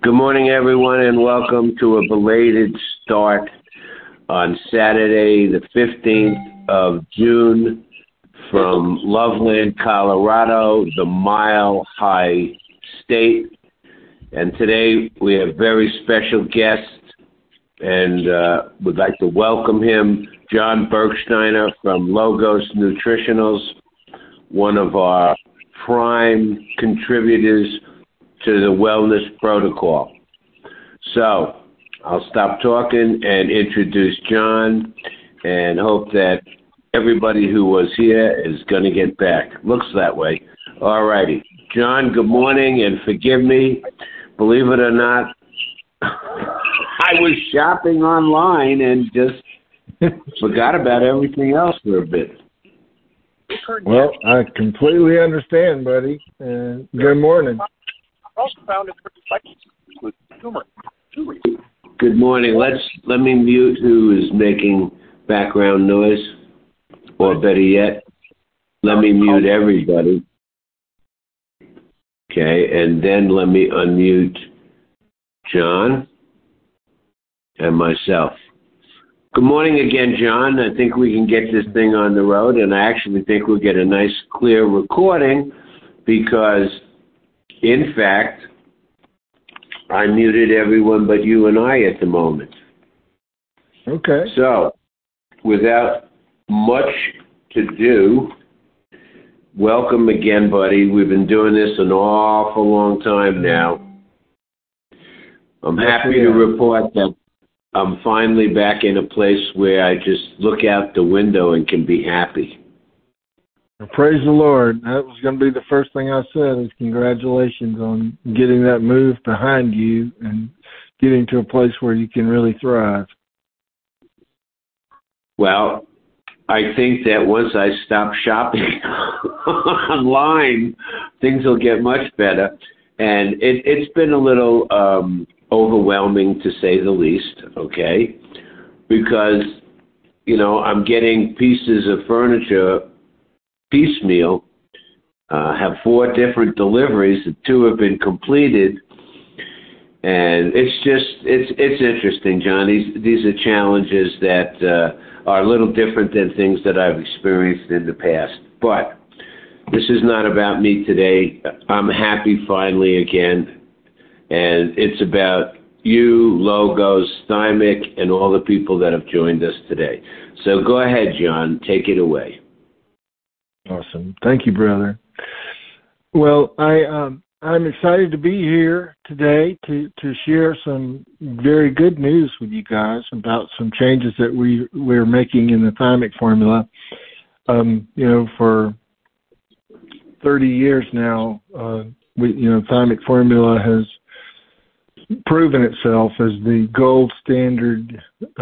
Good morning, everyone, and welcome to a belated start on Saturday, the 15th of June, from Loveland, Colorado, the Mile High State. And today we have a very special guest, and we'd like to welcome him, John Bergsteiner from Logos Nutritionals, one of our prime contributors to the wellness protocol. So I'll stop talking and introduce John, and hope that everybody who was here is going to get back. Looks that way. All righty. John, good morning, and forgive me. Believe it or not, I was shopping online and just forgot about everything else for a bit. Well, I completely understand, buddy. Good morning. Also found in with turmeric. Good morning. Let me mute who is making background noise, or better yet, let me mute everybody. Okay, and then let me unmute John and myself. Good morning again, John. I think we can get this thing on the road, and I actually think we'll get a nice, clear recording because, in fact, I muted everyone but you and I at the moment. Okay. So, without much to do, welcome again, buddy. We've been doing this an awful long time now. I'm happy to report that I'm finally back in a place where I just look out the window and can be happy. Praise the Lord. That was going to be the first thing I said is congratulations on getting that move behind you and getting to a place where you can really thrive. Well, I think that once I stop shopping online, things will get much better. And it's been a little overwhelming, to say the least, okay? Because, I'm getting pieces of furniture piecemeal, have 4 different deliveries, 2 have been completed, and it's interesting, John. These are challenges that are a little different than things that I've experienced in the past. But this is not about me today. I'm happy finally again, and it's about you, Logos, Thymic, and all the people that have joined us today. So go ahead, John. Take it away. Awesome. Thank you, brother. Well, I'm excited to be here today to share some very good news with you guys about some changes that we're making in the Thymic formula. For 30 years now, Thymic formula has proven itself as the gold standard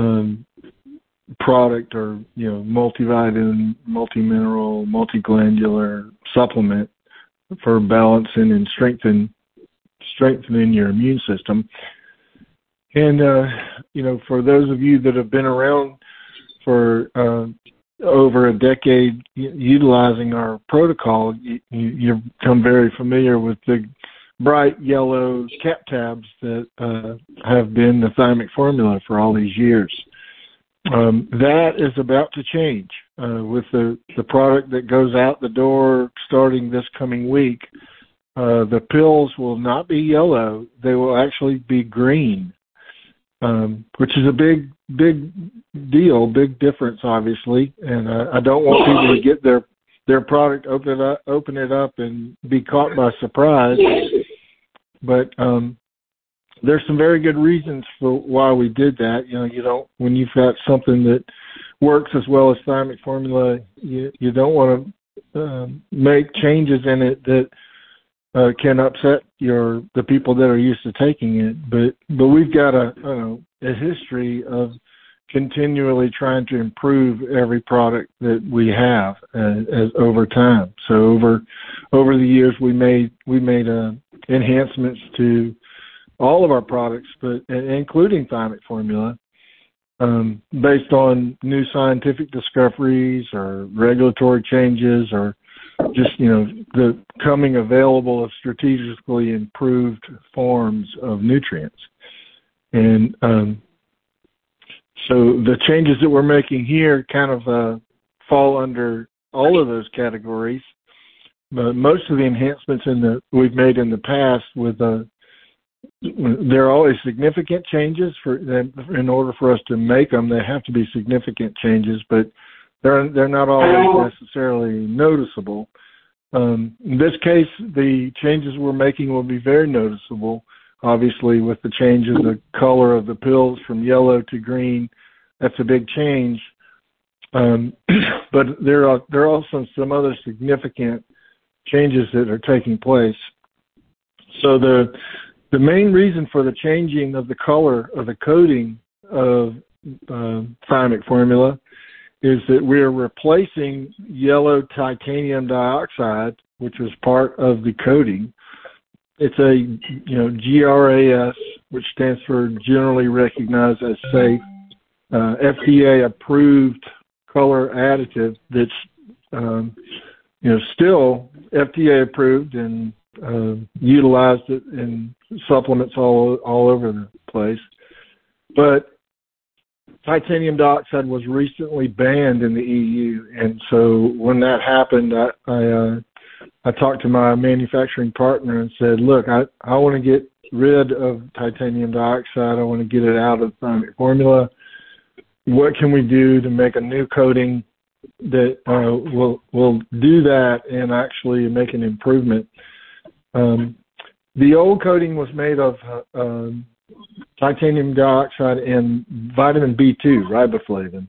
product or multivitamin, multimineral, multiglandular supplement for balancing and strengthening your immune system. And for those of you that have been around for over a decade utilizing our protocol, you've become very familiar with the bright yellow cap tabs that have been the Thymic formula for all these years. That is about to change with the product that goes out the door starting this coming week. The pills will not be yellow. They will actually be green, which is a big deal, big difference, obviously. And I don't want people to get their product, open it up and be caught by surprise. But there's some very good reasons for why we did that. When you've got something that works as well as Thymic formula, you don't want to make changes in it that can upset the people that are used to taking it. But we've got a history of continually trying to improve every product that we have as over time. So over the years, we made enhancements to all of our products, but including Thymic formula, based on new scientific discoveries or regulatory changes or just, the coming available of strategically improved forms of nutrients. And so the changes that we're making here kind of fall under all of those categories. But most of the enhancements we've made in the past there are always significant changes in order for us to make them. They have to be significant changes, but they're not always necessarily noticeable. In this case, the changes we're making will be very noticeable. Obviously, with the change in the color of the pills from yellow to green, that's a big change. But there are also some other significant changes that are taking place. So the main reason for the changing of the color of the coating of Thymic Formula is that we're replacing yellow titanium dioxide, which was part of the coating. It's a GRAS, which stands for Generally Recognized as Safe, FDA approved color additive that's still FDA approved and utilized it in supplements all over the place. But titanium dioxide was recently banned in the EU, and so when that happened, I talked to my manufacturing partner and said, look, I want to get rid of titanium dioxide. I want to get it out of Thymic Formula. What can we do to make a new coating that will do that and actually make an improvement? The old coating was made of titanium dioxide and vitamin B2, riboflavin.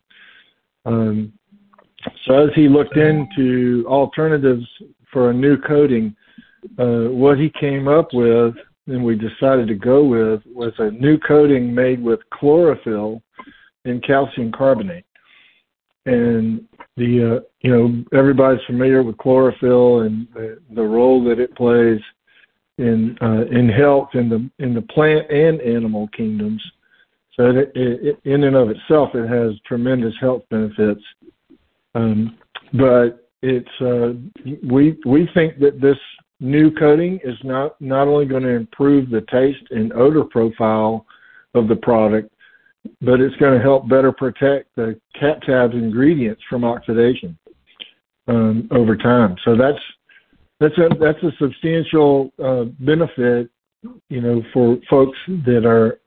So as he looked into alternatives for a new coating, what he came up with and we decided to go with was a new coating made with chlorophyll and calcium carbonate. And everybody's familiar with chlorophyll and the role that it plays in health in the plant and animal kingdoms. So it in and of itself, it has tremendous health benefits. But it's we think that this new coating is not only going to improve the taste and odor profile of the product, but it's going to help better protect the cat tabs ingredients from oxidation over time. So that's a substantial benefit, for folks that are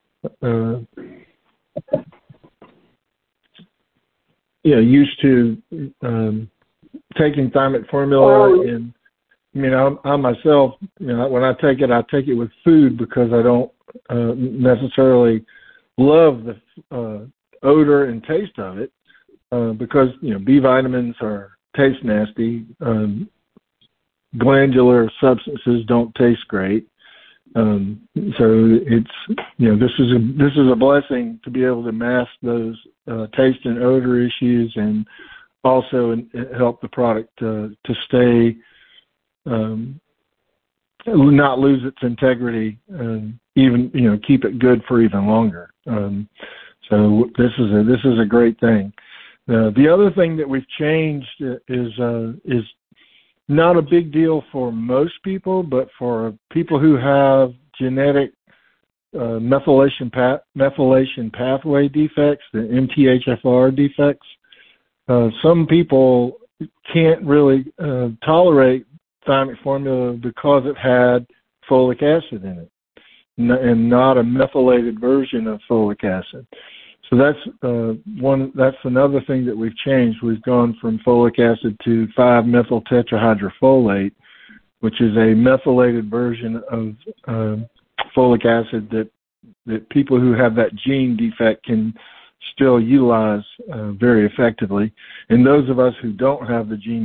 used to taking Thymic Formula. And I myself, when I take it with food because I don't necessarily love the odor and taste of it because B vitamins taste nasty. Glandular substances don't taste great. So it's this is a blessing to be able to mask those taste and odor issues and also help the product to stay not lose its integrity and even keep it good for even longer. So this is a great thing. The other thing that we've changed is not a big deal for most people, but for people who have genetic methylation pathway defects, the MTHFR defects. Some people can't really tolerate Thymic Formula because it had folic acid in it, and not a methylated version of folic acid. So that's another thing that we've changed. We've gone from folic acid to 5-methyl tetrahydrofolate, which is a methylated version of folic acid that people who have that gene defect can still utilize very effectively. And those of us who don't have the gene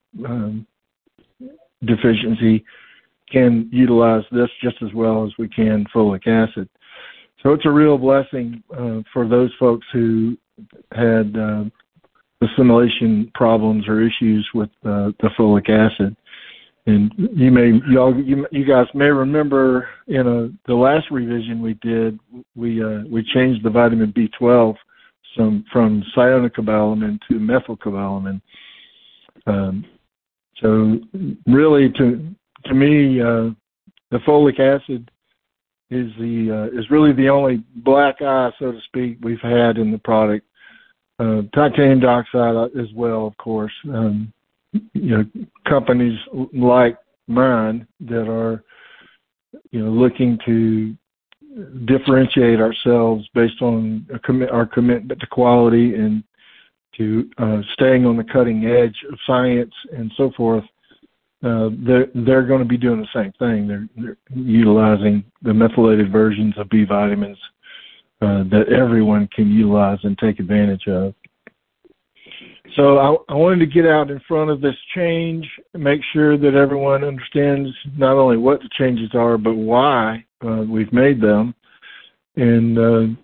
deficiency can utilize this just as well as we can folic acid. So it's a real blessing for those folks who had assimilation problems or issues with the folic acid. And you guys may remember in the last revision we did, we changed the vitamin B12 from cyanocobalamin to methylcobalamin. So really, to me, the folic acid is really the only black eye, so to speak, we've had in the product. Titanium dioxide as well, of course. Companies like mine that are, looking to differentiate ourselves based on our commitment to quality and to staying on the cutting edge of science and so forth. They're going to be doing the same thing. They're utilizing the methylated versions of B vitamins that everyone can utilize and take advantage of. So I wanted to get out in front of this change, make sure that everyone understands not only what the changes are, but why we've made them, and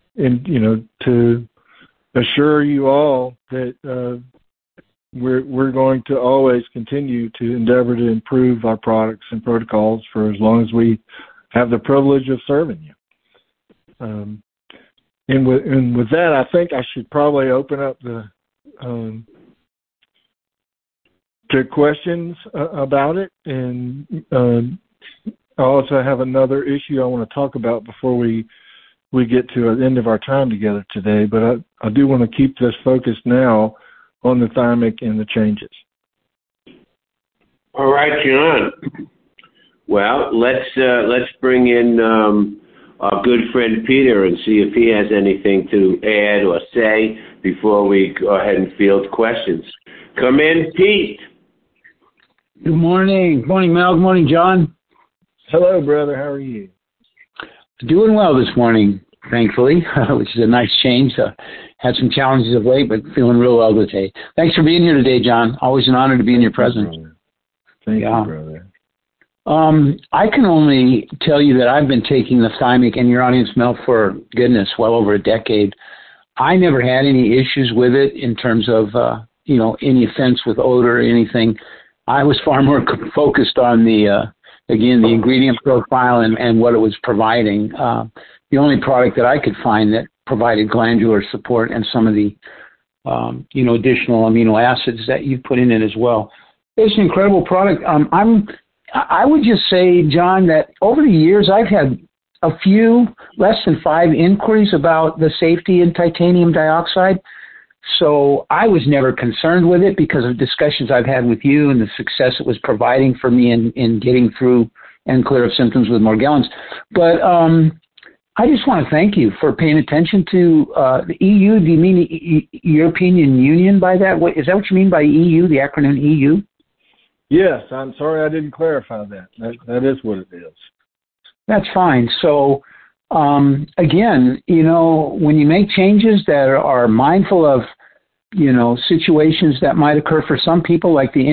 to assure you all that we're going to always continue to endeavor to improve our products and protocols for as long as we have the privilege of serving you. And with that, I think I should probably open up to questions about it. And I also have another issue I want to talk about before we get to the end of our time together today. But I do want to keep this focused now on the thymic and the changes. All right, John. Well, let's bring in our good friend Peter and see if he has anything to add or say before we go ahead and field questions. Come in, Pete. Good morning. Good morning, Mel. Good morning, John. Hello, brother. How are you? Doing well this morning, thankfully, which is a nice change. Had some challenges of late, but feeling real well today. Thanks for being here today, John. Always an honor to be in your presence. Thank you, brother. I can only tell you that I've been taking the thymic and your audience, Mel, for goodness, well over a decade. I never had any issues with it in terms of, any offense with odor or anything. I was far more focused on the ingredient profile and what it was providing. The only product that I could find that provided glandular support and some of the, additional amino acids that you put in it as well. It's an incredible product. I would just say, John, that over the years I've had a few, less than 5 inquiries about the safety in titanium dioxide. So I was never concerned with it because of discussions I've had with you and the success it was providing for me in getting through and clear of symptoms with Morgellons. But I just want to thank you for paying attention to the EU. Do you mean European Union by that? Is that what you mean by EU, the acronym EU? Yes, I'm sorry I didn't clarify that. That is what it is. That's fine. So, again, when you make changes that are mindful of, situations that might occur for some people, like the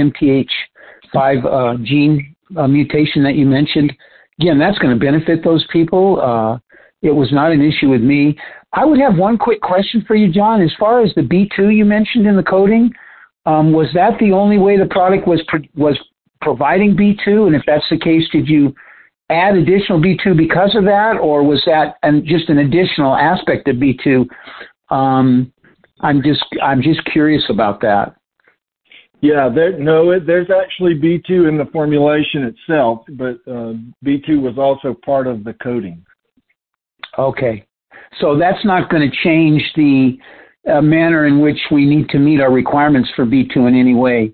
MTH5 gene mutation that you mentioned, again, that's going to benefit those people. It was not an issue with me. I would have one quick question for you, John. As far as the B2 you mentioned in the coating, was that the only way the product was providing B2? And if that's the case, did you add additional B2 because of that, or was that just an additional aspect of B2? I'm just curious about that. Yeah, there's actually B2 in the formulation itself, but B2 was also part of the coating. Okay, so that's not going to change the manner in which we need to meet our requirements for B2 in any way.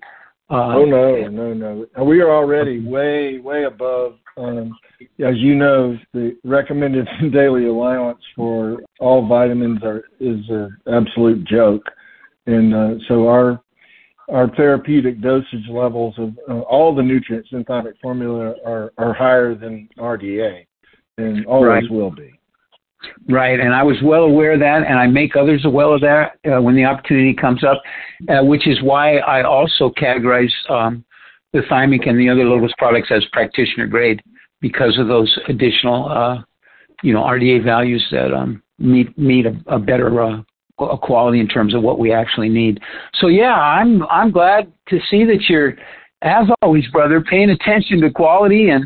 No. We are already way above, as you know, the recommended daily allowance for all vitamins is an absolute joke. And so our therapeutic dosage levels of all the nutrients in thymic formula are higher than RDA and always will be. Right, and I was well aware of that, and I make others well of that when the opportunity comes up, which is why I also categorize the thymic and the other Lotus products as practitioner grade because of those additional, RDA values that meet a better quality in terms of what we actually need. So yeah, I'm glad to see that you're, as always, brother, paying attention to quality and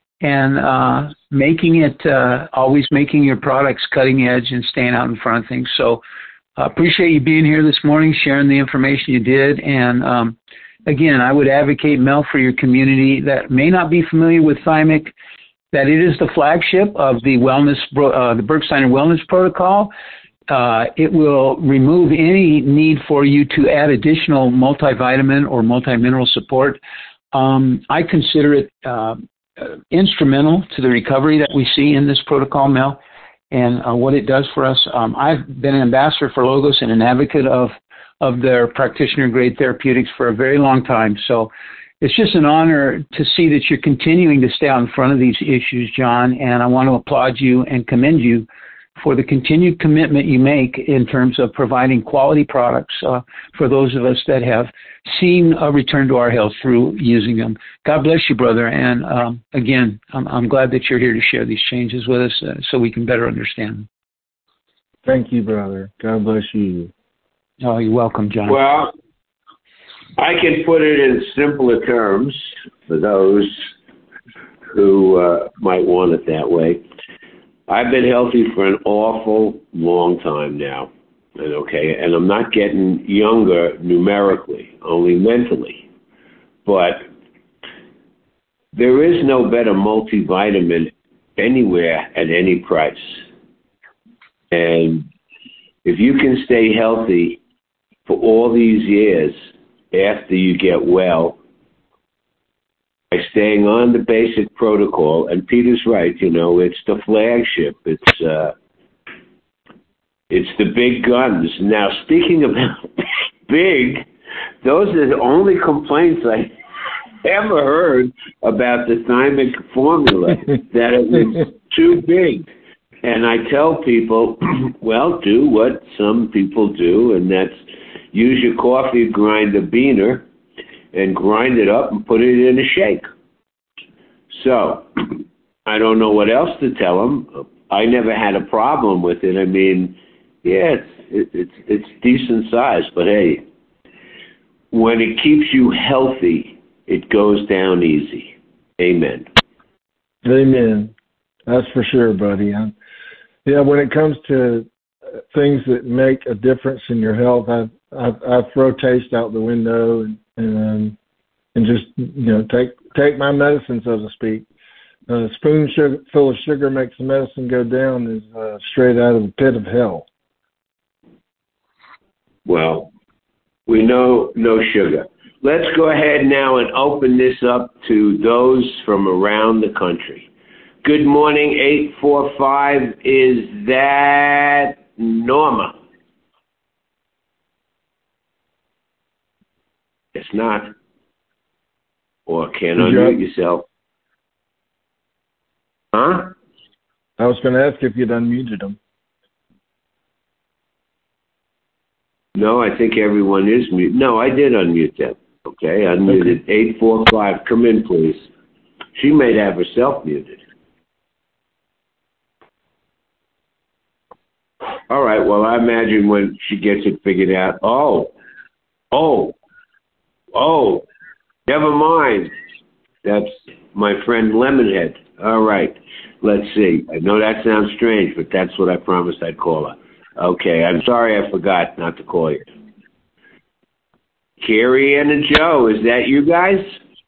always making your products cutting edge and staying out in front of things. So appreciate you being here this morning, sharing the information you did. And again, I would advocate, Mel, for your community that may not be familiar with Thymic, that it is the flagship of the the Bergsteiner Wellness Protocol. It will remove any need for you to add additional multivitamin or multimineral support. I consider it instrumental to the recovery that we see in this protocol, Mel, and what it does for us. I've been an ambassador for Logos and an advocate of their practitioner-grade therapeutics for a very long time. So it's just an honor to see that you're continuing to stay out in front of these issues, John, and I want to applaud you and commend you for the continued commitment you make in terms of providing quality products for those of us that have seen a return to our health through using them. God bless you, brother. And again, I'm glad that you're here to share these changes with us so we can better understand them. Thank you, brother. God bless you. Oh, you're welcome, John. Well, I can put it in simpler terms for those who might want it that way. I've been healthy for an awful long time now, and I'm not getting younger numerically, only mentally. But there is no better multivitamin anywhere at any price. And if you can stay healthy for all these years after you get well, by staying on the basic protocol, and Peter's right, it's the flagship. It's the big guns. Now, speaking about big, those are the only complaints I ever heard about the Thymic formula, that it was too big. And I tell people, well, do what some people do, and that's use your coffee grinder beaner and grind it up and put it in a shake. So, I don't know what else to tell them. I never had a problem with it. I mean, yeah, it's decent size, but hey, when it keeps you healthy, it goes down easy. Amen. Amen. That's for sure, buddy. Yeah, when it comes to things that make a difference in your health, I throw taste out the window and just take my medicine, so to speak. A spoon full of sugar makes the medicine go down is straight out of the pit of hell. Well, we know no sugar. Let's go ahead now and open this up to those from around the country. Good morning, 845. Is that Norma? It's not. Or can unmute yourself. Huh? I was going to ask if you'd unmuted them. No, I think everyone is muted. No, I did unmute them. Okay, unmuted. Okay. 845. Come in, please. She may have herself muted. All right, well, I imagine when she gets it figured out, never mind. That's my friend Lemonhead. All right, let's see. I know that sounds strange, but that's what I promised I'd call her. Okay, I'm sorry I forgot not to call you. Carrie and Joe, is that you guys?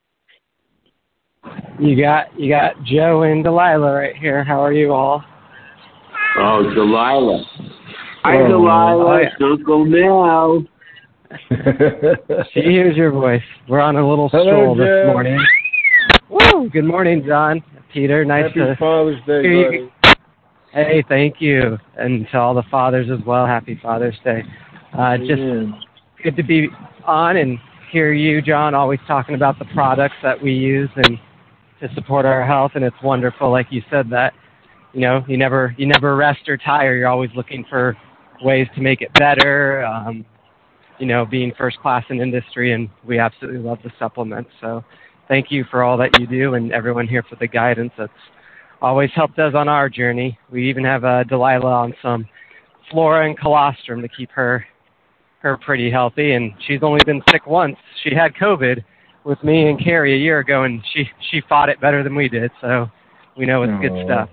You got Joe and Delilah right here. How are you all? Oh, Delilah. Hi, Delilah. It's Uncle Mel. She hears your voice. We're on a little stroll this morning. Woo! Good morning, John. Peter, nice Happy Father's Day, buddy. Hey, thank you. And to all the fathers as well, happy Father's Day. Just good to be on and hear you, John, always talking about the products that we use and to support our health. And it's wonderful, like you said, that you never rest or tire. You're always looking for ways to make it better. Being first class in industry, and we absolutely love the supplements. So thank you for all that you do, and everyone here for the guidance. That's always helped us on our journey. We even have Delilah on some flora and colostrum to keep her pretty healthy, and she's only been sick once. She had COVID with me and Carrie a year ago, and she fought it better than we did. So we know it's good stuff.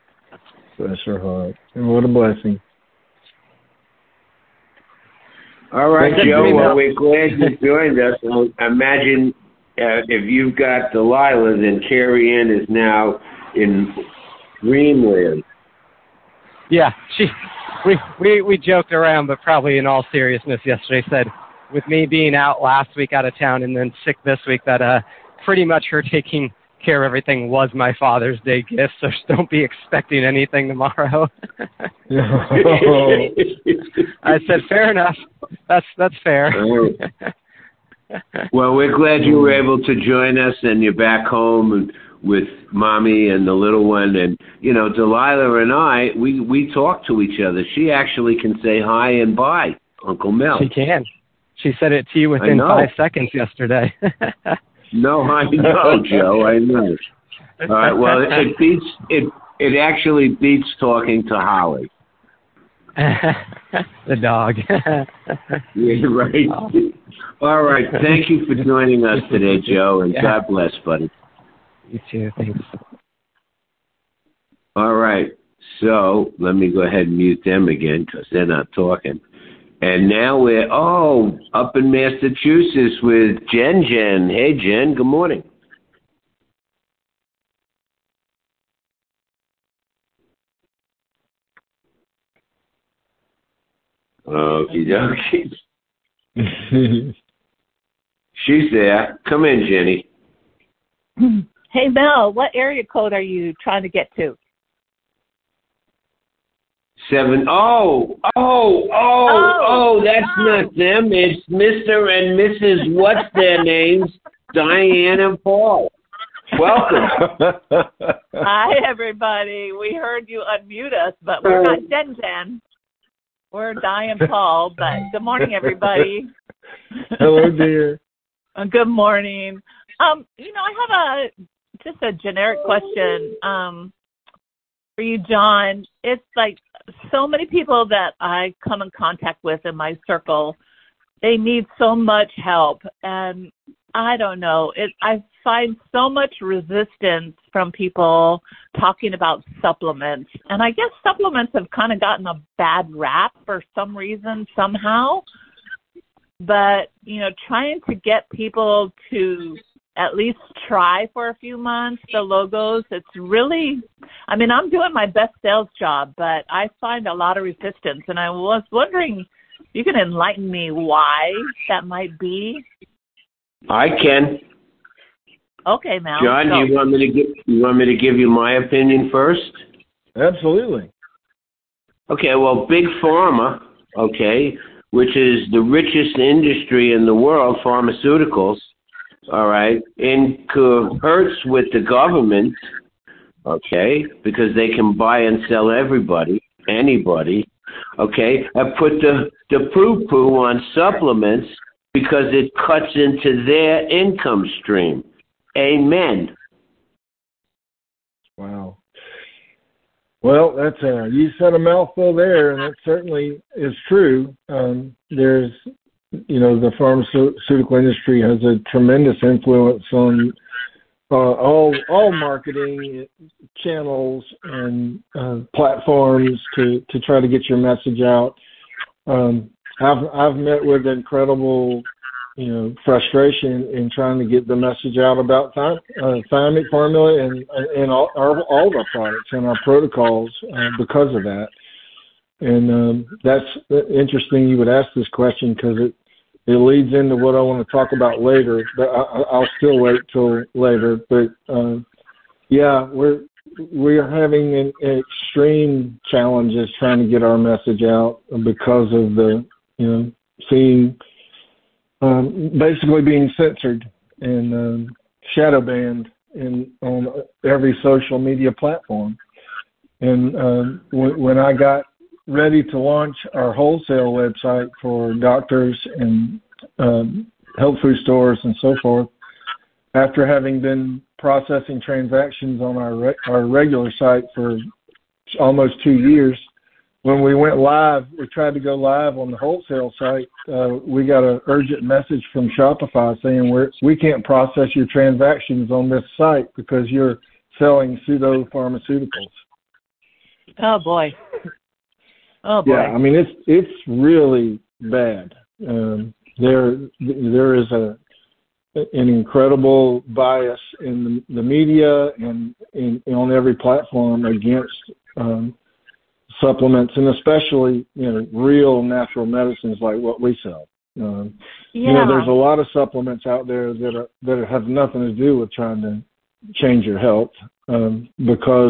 Bless her heart. And what a blessing. All right, Thank you, Joe. J-Mac. Well, we're glad you joined us. Well, imagine if you've got Delilah, then Carrie Ann is now in dreamland. Yeah, we joked around, but probably in all seriousness yesterday said, with me being out last week out of town and then sick this week, that pretty much her taking care of everything was my Father's Day gift, so don't be expecting anything tomorrow. I said, fair enough. That's fair. Well, we're glad you were able to join us, and you're back home with Mommy and the little one. And, Delilah and I, we talk to each other. She actually can say hi and bye, Uncle Mel. She can. She said it to you within 5 seconds yesterday. No, I know, Joe. I know. All right. Well, it actually beats talking to Holly. The dog. Yeah, right. All right. Thank you for joining us today, Joe, and God bless, buddy. You too. Thanks. All right. So let me go ahead and mute them again because they're not talking. And now we're, up in Massachusetts with Jen. Hey, Jen, good morning. Okie dokie. She's there. Come in, Jenny. Hey, Mel, what area code are you trying to get to? 7. That's not them. It's Mr. and Mrs. What's their names? Diane and Paul. Welcome. Hi, everybody. We heard you unmute us, but we're not Jen. We're Diane and Paul, but good morning, everybody. Hello, dear. Good morning. I have just a generic question for you, John. It's like so many people that I come in contact with in my circle, they need so much help. And I don't know, I find so much resistance from people talking about supplements. And I guess supplements have kind of gotten a bad rap for some reason, somehow. But, trying to get people to at least try for a few months the logos, it's really, I'm doing my best sales job, but I find a lot of resistance. And I was wondering if you can enlighten me why that might be. I can. Okay, Mel. John, do you want me to give you my opinion first? Absolutely. Okay, well, Big Pharma, which is the richest industry in the world, pharmaceuticals, all right, in cahoots with the government, because they can buy and sell anybody, have put the poo-poo on supplements because it cuts into their income stream. Amen. Wow. Well, that's you said a mouthful there, and that certainly is true. There's, the pharmaceutical industry has a tremendous influence on all marketing channels and platforms to try to get your message out. I've met with incredible, frustration in trying to get the message out about Thymic formula and all of our products and our protocols because of that. And that's interesting you would ask this question because it leads into what I want to talk about later, but I'll still wait till later. But we are having an extreme challenges trying to get our message out because of the seeing basically being censored and shadow banned on every social media platform. And when I got ready to launch our wholesale website for doctors and health food stores and so forth, after having been processing transactions on our regular site for almost 2 years, when we went live, we tried to go live on the wholesale site. We got an urgent message from Shopify saying we can't process your transactions on this site because you're selling pseudo pharmaceuticals. Oh boy. Oh boy. Yeah, it's really bad. There is an incredible bias in the media and on every platform against supplements, and especially real natural medicines like what we sell. There's a lot of supplements out there that have nothing to do with trying to change your health, because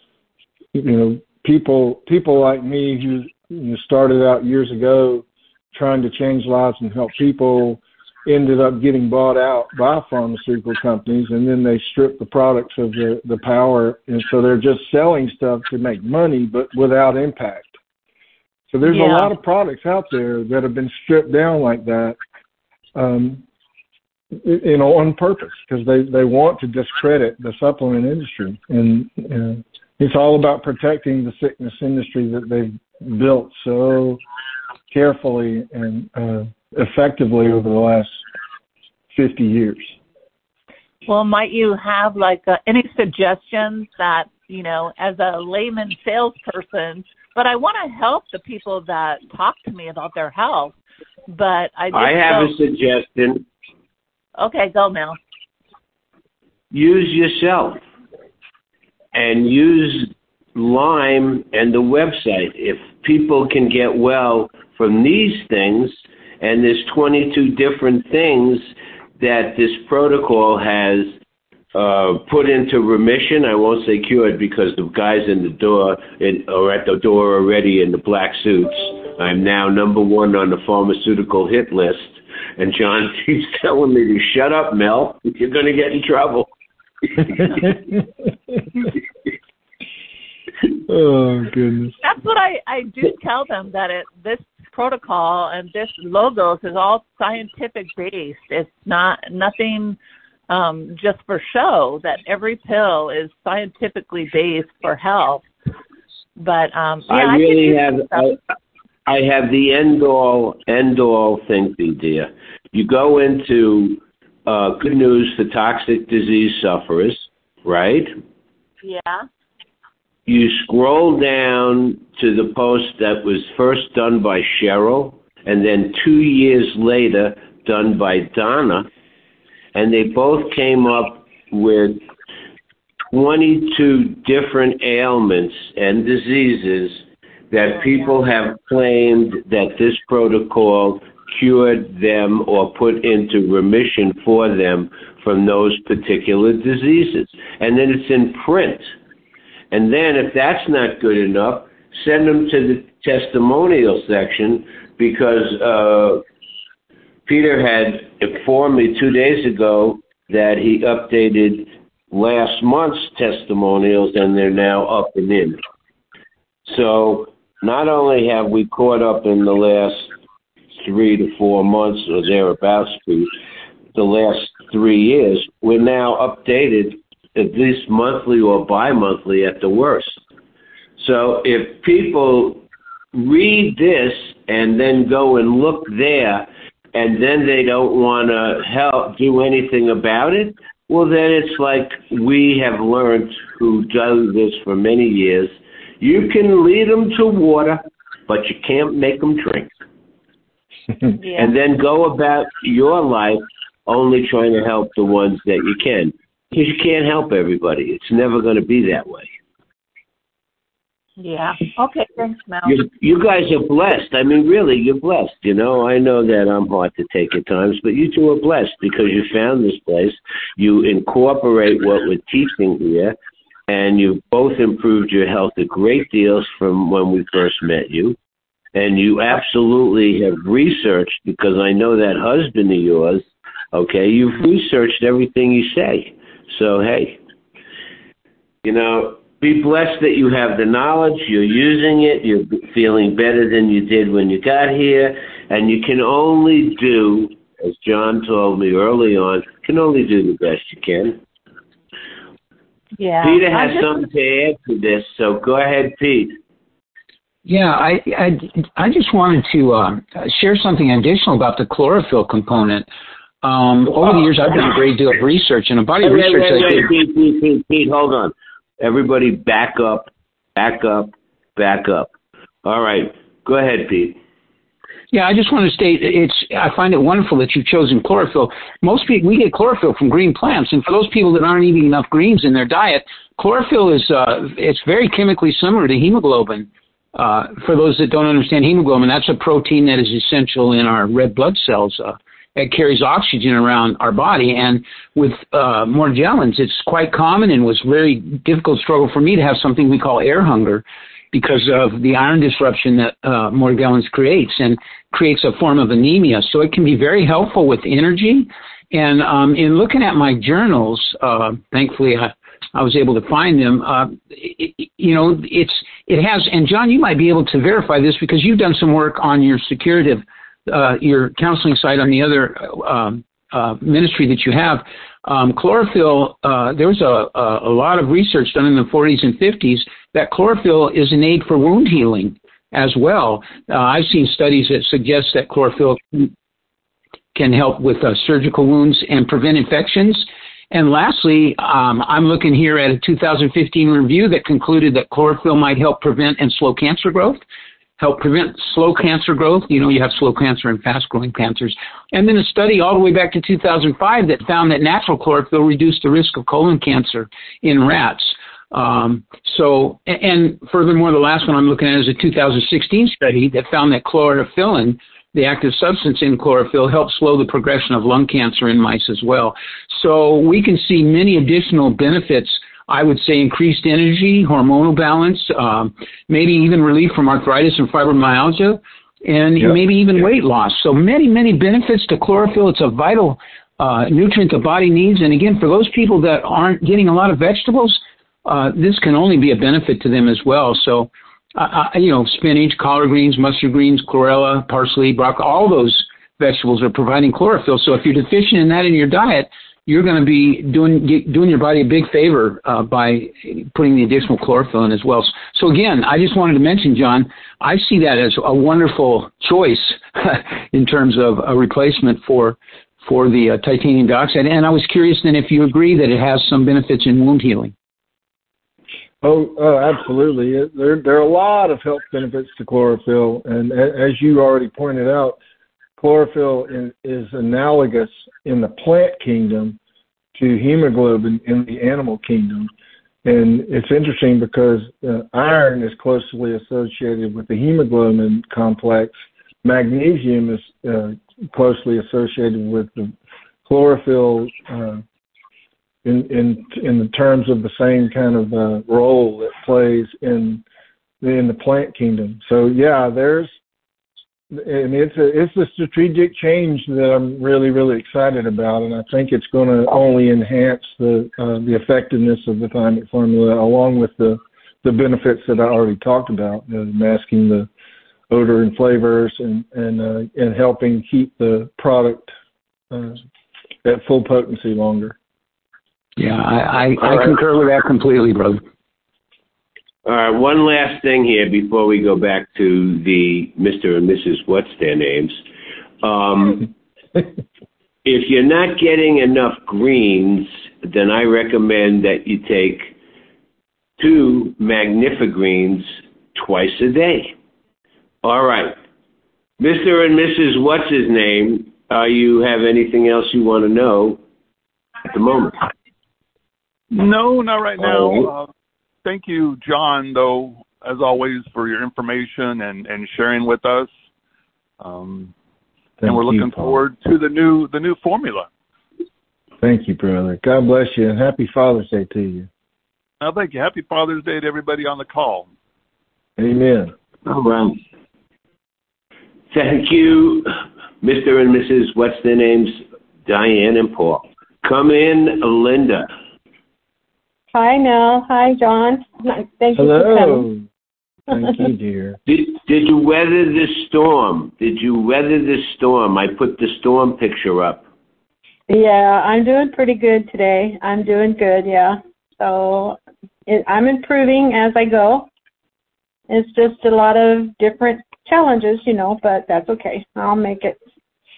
people like me who started out years ago trying to change lives and help people ended up getting bought out by pharmaceutical companies, and then they strip the products of the power, and so they're just selling stuff to make money but without impact. So there's a lot of products out there that have been stripped down like that, on purpose, because they want to discredit the supplement industry. And it's all about protecting the fitness industry that they've built so carefully and effectively over the last 50 years. Well, might you have any suggestions that, as a layman salesperson, but I want to help the people that talk to me about their health, but I have a suggestion. Okay, go, Mel. Use yourself and use Lyme and the website. If people can get well from these things, and there's 22 different things that this protocol has put into remission. I won't say cured, because the guys in the door are at the door already in the black suits. I'm now number one on the pharmaceutical hit list. And John keeps telling me to shut up, Mel. You're going to get in trouble. Oh, goodness. That's what I do tell them, that this protocol and this logos is all scientific based. It's nothing just for show, that every pill is scientifically based for health. But I have the end all thing, dear. You go into good news for toxic disease sufferers, right? Yeah. You scroll down to the post that was first done by Cheryl, and then 2 years later done by Donna, and they both came up with 22 different ailments and diseases that people have claimed that this protocol cured them or put into remission for them from those particular diseases. And then it's in print. And then if that's not good enough, send them to the testimonial section, because Peter had informed me 2 days ago that he updated last month's testimonials, and they're now up and in. So not only have we caught up in the last 3 to 4 months or thereabouts, the last 3 years, we're now updated at least monthly or bi-monthly at the worst. So if people read this and then go and look there, and then they don't want to do anything about it, well, then it's like we have learned, who does this for many years, you can lead them to water, but you can't make them drink. Yeah. And then go about your life only trying to help the ones that you can. Because you can't help everybody. It's never going to be that way. Yeah. Okay, thanks, Mel. You guys are blessed. I mean, really, you're blessed. I know that I'm hard to take at times, but you two are blessed because you found this place. You incorporate what we're teaching here, and you both improved your health a great deal from when we first met you. And you absolutely have researched, because I know that husband of yours, okay, you've researched everything you say. So, hey, be blessed that you have the knowledge, you're using it, you're feeling better than you did when you got here, and you can only do, as John told me early on, can only do the best you can. Yeah. Peter has something to add to this, so go ahead, Pete. Yeah, I just wanted to share something additional about the chlorophyll component. Over the years, I've done a great deal of research, and a body of research. Pete, hold on. Everybody back up. All right. Go ahead, Pete. Yeah, I just want to state I find it wonderful that you've chosen chlorophyll. Most people, we get chlorophyll from green plants, and for those people that aren't eating enough greens in their diet, chlorophyll is it's very chemically similar to hemoglobin. For those that don't understand hemoglobin, that's a protein that is essential in our red blood cells. It carries oxygen around our body, and with Morgellons, it's quite common and was very difficult struggle for me to have something we call air hunger, because of the iron disruption that Morgellons creates, and creates a form of anemia. So it can be very helpful with energy. And in looking at my journals, thankfully I was able to find them. It has, and John, you might be able to verify this because you've done some work on your securative, your counseling site on the other ministry that you have. Chlorophyll, there was a lot of research done in the 40s and 50s that chlorophyll is an aid for wound healing as well. I've seen studies that suggest that chlorophyll can help with surgical wounds and prevent infections. And lastly, I'm looking here at a 2015 review that concluded that chlorophyll might help prevent and slow cancer growth. Help prevent slow cancer growth. You know, you have slow cancer and fast-growing cancers. And then a study all the way back to 2005 that found that natural chlorophyll reduced the risk of colon cancer in rats. And furthermore, the last one I'm looking at is a 2016 study that found that chlorophyllin, the active substance in chlorophyll, helps slow the progression of lung cancer in mice as well. So we can see many additional benefits. I would say increased energy, hormonal balance, maybe even relief from arthritis and fibromyalgia, and maybe even weight loss. So many, many benefits to chlorophyll. It's a vital nutrient the body needs. And again, for those people that aren't getting a lot of vegetables, this can only be a benefit to them as well. So, spinach, collard greens, mustard greens, chlorella, parsley, broccoli, all those vegetables are providing chlorophyll. So if you're deficient in that in your diet, you're going to be doing your body a big favor by putting the additional chlorophyll in as well. So again, I just wanted to mention, John, I see that as a wonderful choice in terms of a replacement for the titanium dioxide. And I was curious then if you agree that it has some benefits in wound healing. Oh, absolutely. There are a lot of health benefits to chlorophyll, and as you already pointed out, chlorophyll is analogous in the plant kingdom to hemoglobin in the animal kingdom. And it's interesting because iron is closely associated with the hemoglobin complex. Magnesium is closely associated with the chlorophyll in the terms of the same kind of role it plays in the plant kingdom. So yeah, it's a strategic change that I'm really, really excited about, and I think it's going to only enhance the effectiveness of the thymic formula, along with the benefits that I already talked about, masking the odor and flavors and helping keep the product at full potency longer. Yeah, I concur with that completely, brother. All right, one last thing here before we go back to the Mr. and Mrs. What's Their Names. If you're not getting enough greens, then I recommend that you take 2 Magnifigreens twice a day. All right. Mr. and Mrs. What's His Name, you have anything else you want to know at the moment? No, not right now. Thank you, John, though, as always, for your information and sharing with us. And we're looking forward to the new formula. Thank you, brother. God bless you, and happy Father's Day to you. Oh, thank you. Happy Father's Day to everybody on the call. Amen. All right. Thank you, Mr. and Mrs. What's Their Names, Diane and Paul. Come in, Linda. Hi, Nell. Hi, John. Thank you for coming. Thank you, dear. Did you weather the storm? I put the storm picture up. Yeah, I'm doing pretty good today. I'm doing good, yeah. So I'm improving as I go. It's just a lot of different challenges, but that's okay. I'll make it.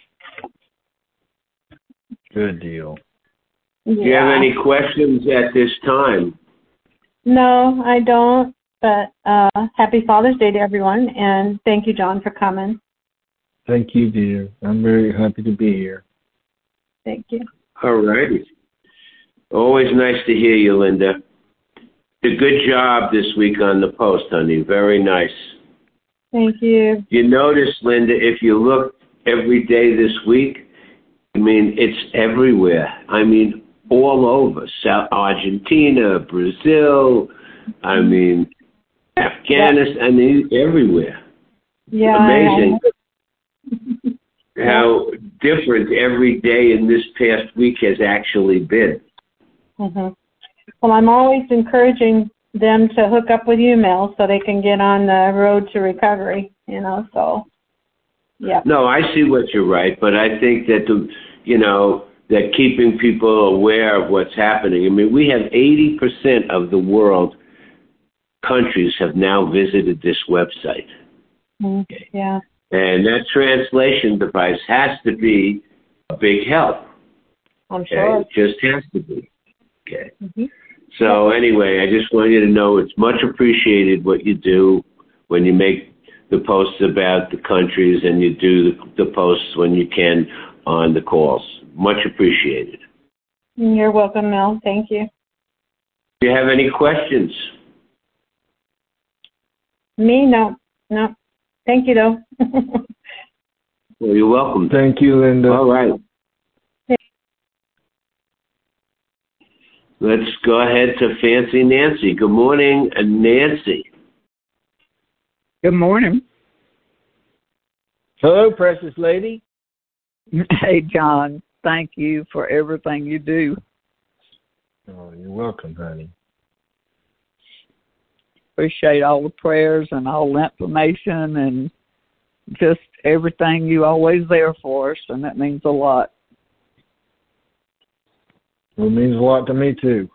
Good deal. Do you have any questions at this time? No, I don't. But happy Father's Day to everyone, and thank you, John, for coming. Thank you, dear. I'm very happy to be here. Thank you. All righty. Always nice to hear you, Linda. Did a good job this week on the post, honey. Very nice. Thank you. You notice, Linda, if you look every day this week, I mean, it's everywhere. I mean, all over. South Argentina, Brazil, I mean, Afghanistan, I mean, everywhere. Yeah. Amazing how different every day in this past week has actually been. Mm-hmm. Well, I'm always encouraging them to hook up with you, Mel, so they can get on the road to recovery, so, yeah. No, I see what you're right, but I think that, that keeping people aware of what's happening. I mean, we have 80% of the world countries have now visited this website. Mm-hmm. Okay. Yeah. And that translation device has to be a big help. I'm sure. It just has to be. Okay. Mm-hmm. So anyway, I just want you to know it's much appreciated what you do when you make the posts about the countries and you do the posts when you can on the calls. Much appreciated. You're welcome, Mel. Thank you. Do you have any questions? Me? No. Thank you, though. Well, you're welcome. Thank you, Linda. All right. Let's go ahead to Fancy Nancy. Good morning, Nancy. Good morning. Hello, precious lady. Hey, John. Thank you for everything you do. Oh, you're welcome, honey. Appreciate all the prayers and all the information and just everything. You always there for us, and that means a lot. Well, it means a lot to me, too.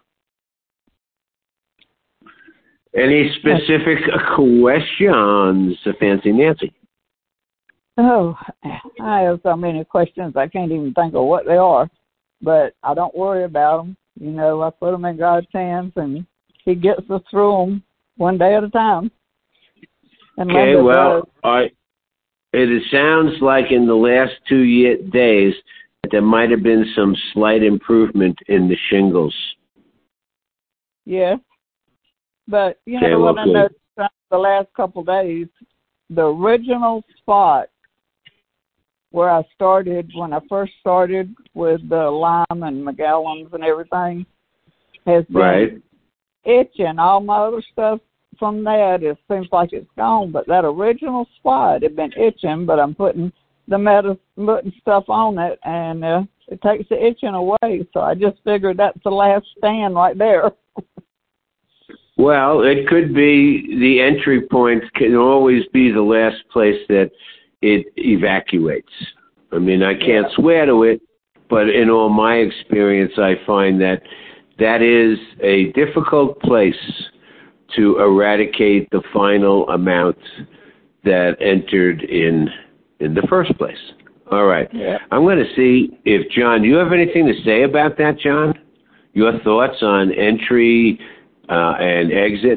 Any specific questions, Fancy Nancy? Oh, I have so many questions I can't even think of what they are, but I don't worry about them. I put them in God's hands, and He gets us through them one day at a time. Okay, well, it sounds like in the last 2 days that there might have been some slight improvement in the shingles. Yeah, but what I noticed the last couple of days, the original spot where I started, when I first started with the Lyme and Magellan's and everything, has been itching. All my other stuff from that, it seems like it's gone, but that original spot had been itching, but I'm putting the medicine stuff on it, and it takes the itching away, so I just figured that's the last stand right there. Well, it could be the entry point can always be the last place that it evacuates. I mean, I can't swear to it, but in all my experience, I find that is a difficult place to eradicate the final amount that entered in the first place. All right. Yeah. I'm going to see if John, do you have anything to say about that, John? Your thoughts on entry and exit?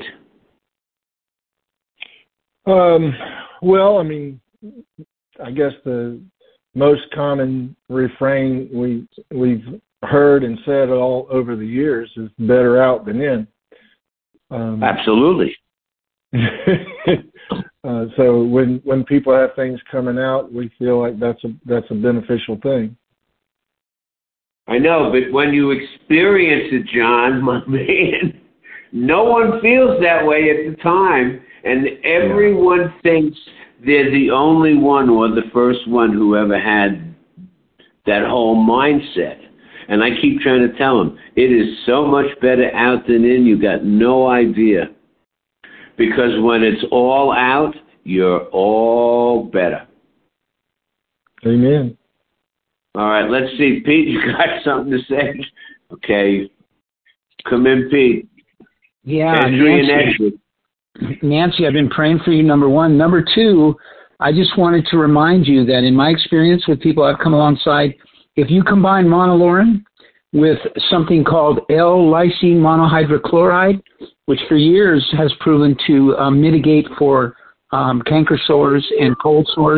Well, I mean, I guess the most common refrain we've heard and said all over the years is better out than in. Absolutely. So when people have things coming out, we feel like that's a beneficial thing. I know, but when you experience it, John, my man, no one feels that way at the time, and everyone thinks they're the only one or the first one who ever had that whole mindset. And I keep trying to tell them, it is so much better out than in, you got no idea. Because when it's all out, you're all better. Amen. All right, let's see. Pete, you got something to say? Okay. Come in, Pete. Yeah, Nancy, I've been praying for you, number one. Number two, I just wanted to remind you that in my experience with people I've come alongside, if you combine monolaurin with something called L-lysine monohydrochloride, which for years has proven to mitigate for canker sores and cold sores,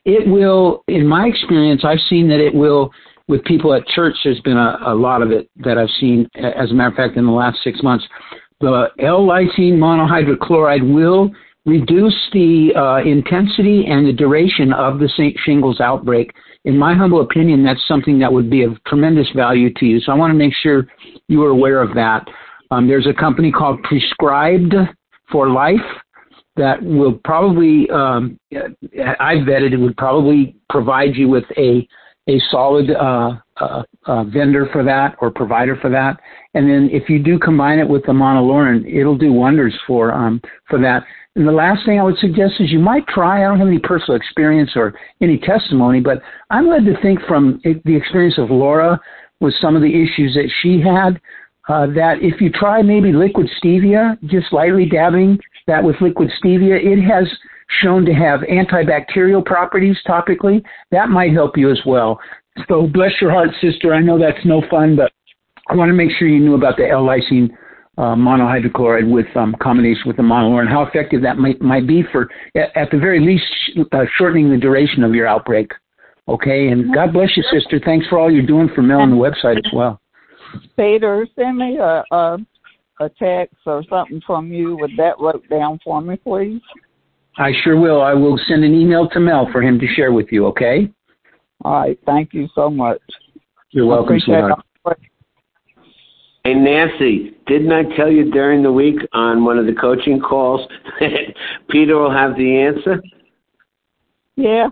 it will, in my experience, I've seen that it will, with people at church, there's been a lot of it that I've seen, as a matter of fact, in the last 6 months. The L-lysine monohydrochloride will reduce the intensity and the duration of the shingles outbreak. In my humble opinion, that's something that would be of tremendous value to you. So I want to make sure you are aware of that. There's a company called Prescribed for Life that will probably, I've vetted, it would probably provide you with a solid vendor for that or provider for that. And then if you do combine it with the monolaurin, it'll do wonders for that. And the last thing I would suggest is you might try, I don't have any personal experience or any testimony, but I'm led to think from the experience of Laura with some of the issues that she had, that if you try maybe liquid stevia, just lightly dabbing that with liquid stevia, it has shown to have antibacterial properties topically. That might help you as well. So bless your heart, sister. I know that's no fun, but I want to make sure you knew about the L-lysine monohydrochloride with combination with the monolaurin, how effective that might be for, at the very least, shortening the duration of your outbreak. Okay, and God bless you, sister. Thanks for all you're doing for Mel on the website as well. Peter, send me a text or something from you with that wrote down for me, please. I sure will. I will send an email to Mel for him to share with you, okay? All right. Thank you so much. You're welcome, sweetheart. Hey, Nancy, didn't I tell you during the week on one of the coaching calls that Peter will have the answer? Yeah.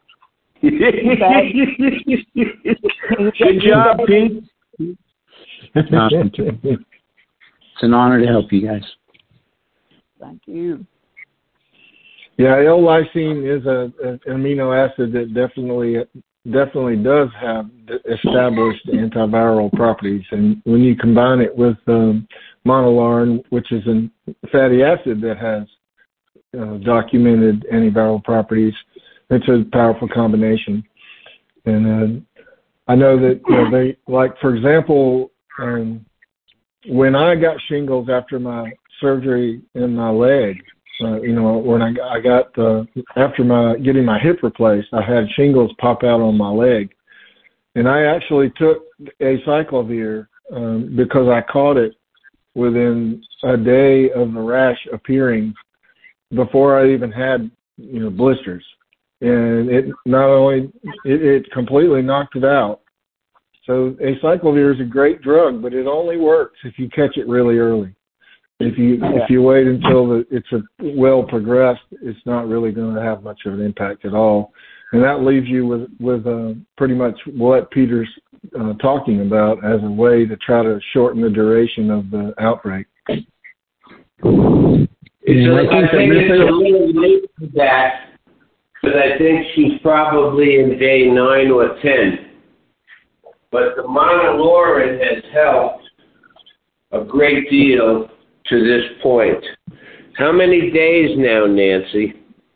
Good job, Pete. It's an honor to help you guys. Thank you. Yeah, L-lysine is an amino acid that definitely does have established antiviral properties, and when you combine it with monolaurin, which is a fatty acid that has documented antiviral properties, it's a powerful combination. And I know that they, like, for example, when I got shingles after my surgery in my leg, when I got after getting my hip replaced, I had shingles pop out on my leg, and I actually took acyclovir because I caught it within a day of the rash appearing before I even had blisters, and it not only it completely knocked it out. So acyclovir is a great drug, but it only works if you catch it really early. If you wait until it's well progressed, it's not really going to have much of an impact at all, and that leaves you with pretty much what Peter's talking about as a way to try to shorten the duration of the outbreak. I think it's a little late for that, because I think she's probably in day 9 or 10. But the monolaurin has helped a great deal to this point. How many days now, Nancy?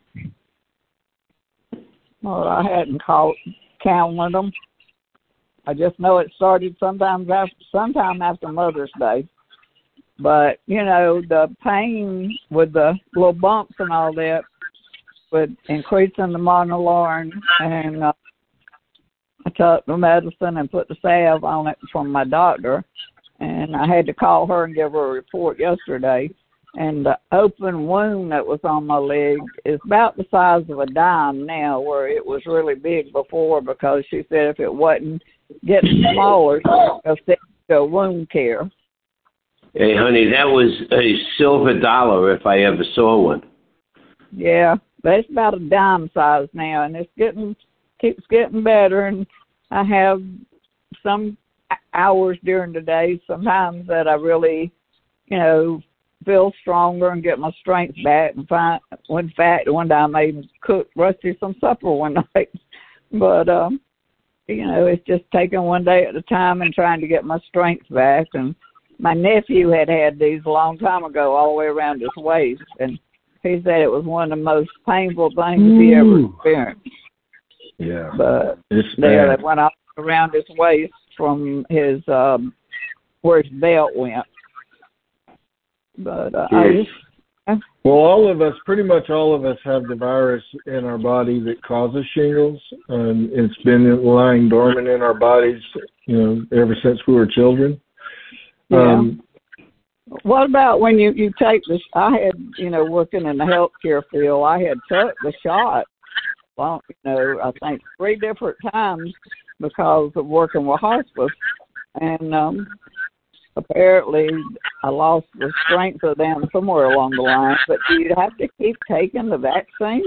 Well, I hadn't counted them. I just know it started sometime after Mother's Day. But, the pain with the little bumps and all that, with increasing the monolaurin, and I took the medicine and put the salve on it from my doctor. And I had to call her and give her a report yesterday. And the open wound that was on my leg is about the size of a dime now, where it was really big before, because she said if it wasn't getting smaller, she'll stick to wound care. Hey, honey, that was a silver dollar if I ever saw one. Yeah, but it's about a dime size now, and keeps getting better. And I have some hours during the day sometimes that I really, feel stronger and get my strength back. And in fact, one day I made Rusty some supper one night. But, it's just taking one day at a time and trying to get my strength back. And my nephew had these a long time ago all the way around his waist, and he said it was one of the most painful things he ever experienced. Yeah. But they went all around his waist from his where his belt went. But Well, pretty much all of us have the virus in our body that causes shingles. It's been lying dormant in our bodies, ever since we were children. Yeah. What about when you take this? I had, working in the healthcare field, I had took the shot. Well, I think 3 different times because of working with hospice, and apparently I lost the strength of them somewhere along the line. But do you have to keep taking the vaccine?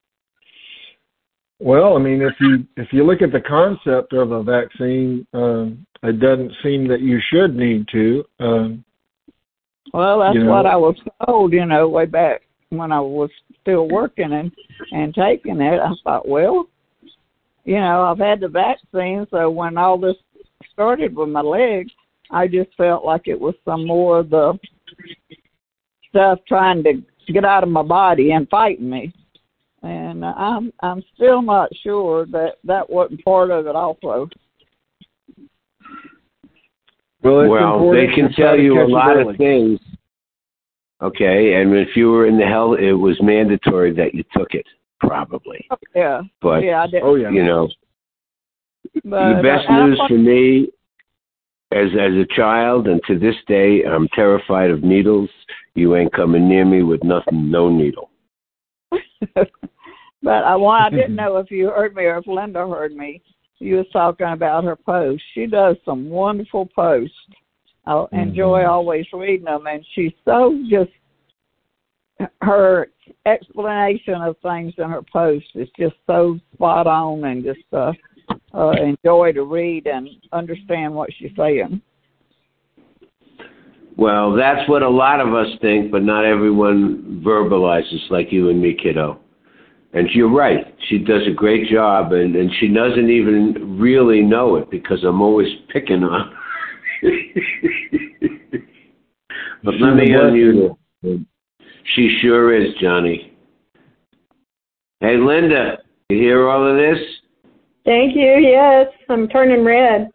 Well, I mean, if you look at the concept of a vaccine, it doesn't seem that you should need to. Well, that's what I was told, way back when I was still working and taking it. I thought, well, I've had the vaccine, so when all this started with my leg, I just felt like it was some more of the stuff trying to get out of my body and fighting me. And I'm still not sure that wasn't part of it also. Well, they can tell you a lot of things. Okay, and if you were in the hell, it was mandatory that you took it, probably. Yeah. But, yeah, I did. The best news for me as a child, and to this day, I'm terrified of needles. You ain't coming near me with nothing, no needle. But I didn't know if you heard me or if Linda heard me. You was talking about her posts. She does some wonderful posts. I enjoy always reading them, and she's so her explanation of things in her posts is just so spot on, and just enjoy to read and understand what she's saying. Well, that's what a lot of us think, but not everyone verbalizes like you and me, kiddo. And you're right. She does a great job, and she doesn't even really know it because I'm always picking on her. But let me unmute her. She sure is, Johnny. Hey, Linda, you hear all of this? Thank you. Yes, I'm turning red.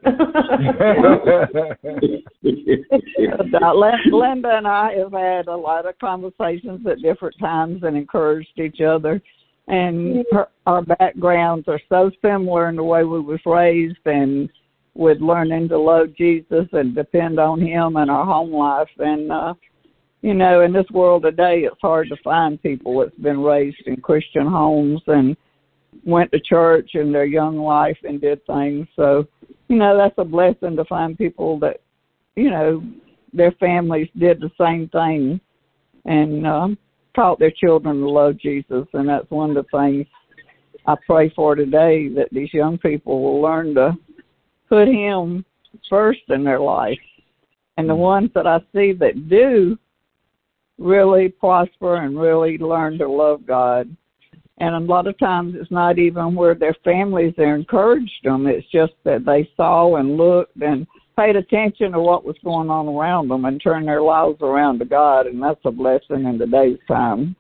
Linda and I have had a lot of conversations at different times and encouraged each other. And our backgrounds are so similar in the way we was raised, and with learning to love Jesus and depend on Him in our home life. And, in this world today, it's hard to find people that's been raised in Christian homes and went to church in their young life and did things. So, that's a blessing to find people that, their families did the same thing and taught their children to love Jesus. And that's one of the things I pray for today, that these young people will learn to put Him first in their life. And the ones that I see that do really prosper and really learn to love God. And a lot of times it's not even where their families have encouraged them. It's just that they saw and looked and paid attention to what was going on around them and turned their lives around to God. And that's a blessing in today's time.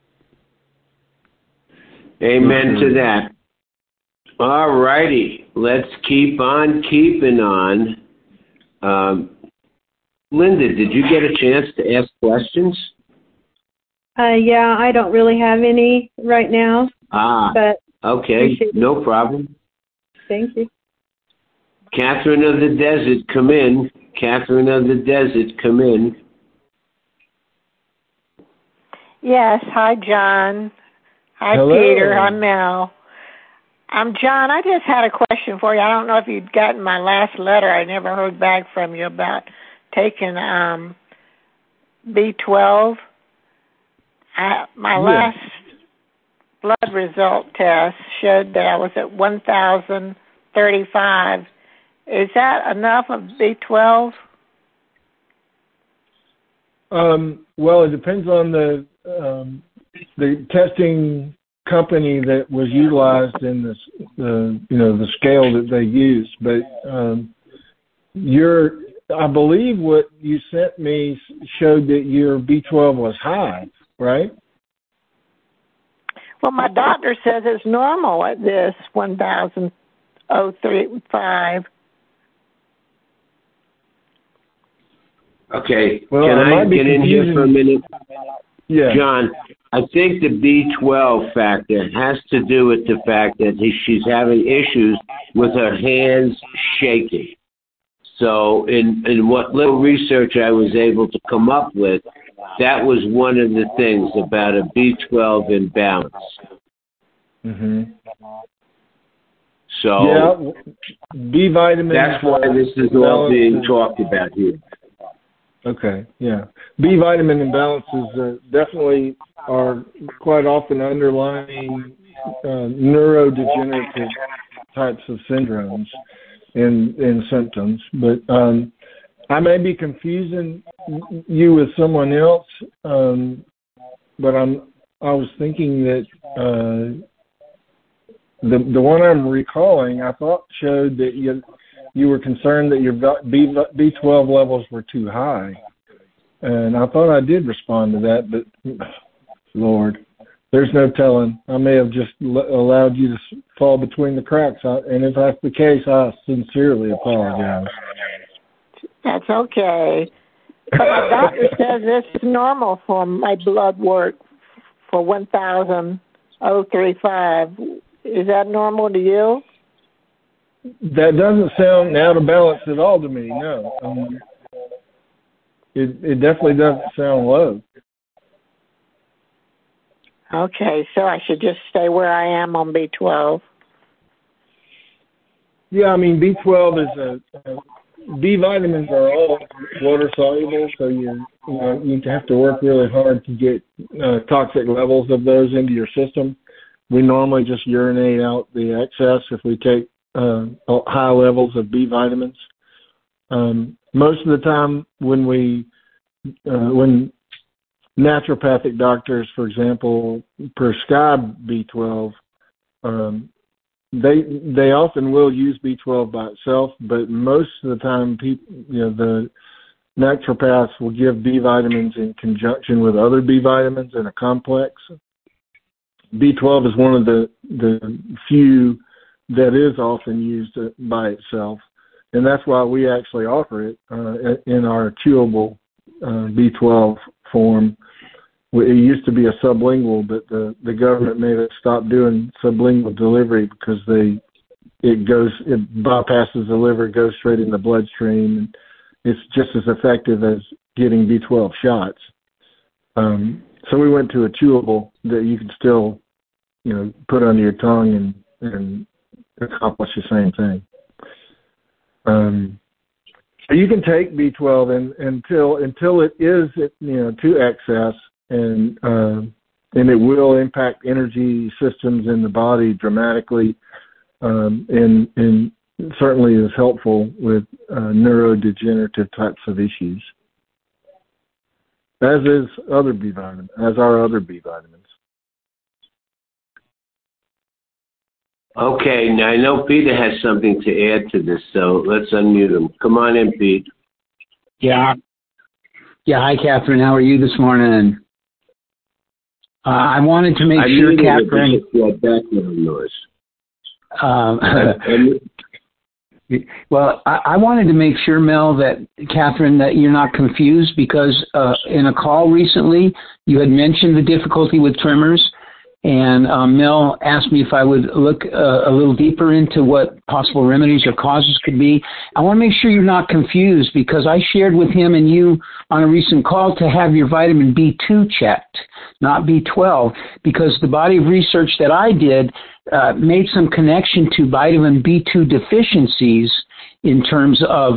Amen to that. All righty. Let's keep on keeping on. Linda, did you get a chance to ask questions? Yeah, I don't really have any right now. But okay. No problem. Thank you. Catherine of the Desert, come in. Catherine of the Desert, come in. Yes. Hi, John. Hi, Hello. Peter. Hi, Mel. John, I just had a question for you. I don't know if you'd gotten my last letter. I never heard back from you about taking B12. My last blood result test showed that I was at 1,035. Is that enough of B12? Well, it depends on the testing company that was utilized in the scale that they used. But I believe what you sent me showed that your B12 was high, right? Well, my doctor says it's normal at this 1,035. Okay. Well, Can I get in here for a minute? Yeah. John, I think the B12 factor has to do with the fact that she's having issues with her hands shaking. So in what little research I was able to come up with, that was one of the things about a B12 imbalance. Mm-hmm. So yeah, B vitamins. That's why this is all being talked about here. Okay, yeah. B vitamin imbalances definitely are quite often underlying neurodegenerative types of syndromes and symptoms. But I may be confusing you with someone else, but I was thinking that the one I'm recalling, I thought showed that you were concerned that your B12 levels were too high. And I thought I did respond to that, but Lord, there's no telling. I may have just allowed you to fall between the cracks. And if that's the case, I sincerely apologize. That's okay. But my doctor says this is normal for my blood work for 1,035. Is that normal to you? That doesn't sound out of balance at all to me, no. It definitely doesn't sound low. Okay, so I should just stay where I am on B12. Yeah, I mean, B12 is B vitamins are all water soluble, so you have to work really hard to get toxic levels of those into your system. We normally just urinate out the excess if we take high levels of B vitamins. Most of the time when naturopathic doctors, for example, prescribe B12, they often will use B12 by itself, but most of the time the naturopaths will give B vitamins in conjunction with other B vitamins in a complex. B12 is one of the few that is often used by itself, and that's why we actually offer it in our chewable B12 form. It used to be a sublingual, but the government made it stop doing sublingual delivery because it bypasses the liver, goes straight in the bloodstream, and it's just as effective as getting B12 shots. So we went to a chewable that you can still, put under your tongue and accomplish the same thing. So you can take B12 until it is to excess, and it will impact energy systems in the body dramatically, and certainly is helpful with neurodegenerative types of issues, as are other B vitamins. Okay, now I know Peter has something to add to this, so let's unmute him. Come on in, Pete. Yeah. Hi, Catherine. How are you this morning? I wanted to make sure, Catherine. Well, I wanted to make sure, Mel, Catherine, that you're not confused, because in a call recently, you had mentioned the difficulty with tremors. And Mel asked me if I would look a little deeper into what possible remedies or causes could be. I want to make sure you're not confused, because I shared with him and you on a recent call to have your vitamin B2 checked, not B12, because the body of research that I did made some connection to vitamin B2 deficiencies in terms of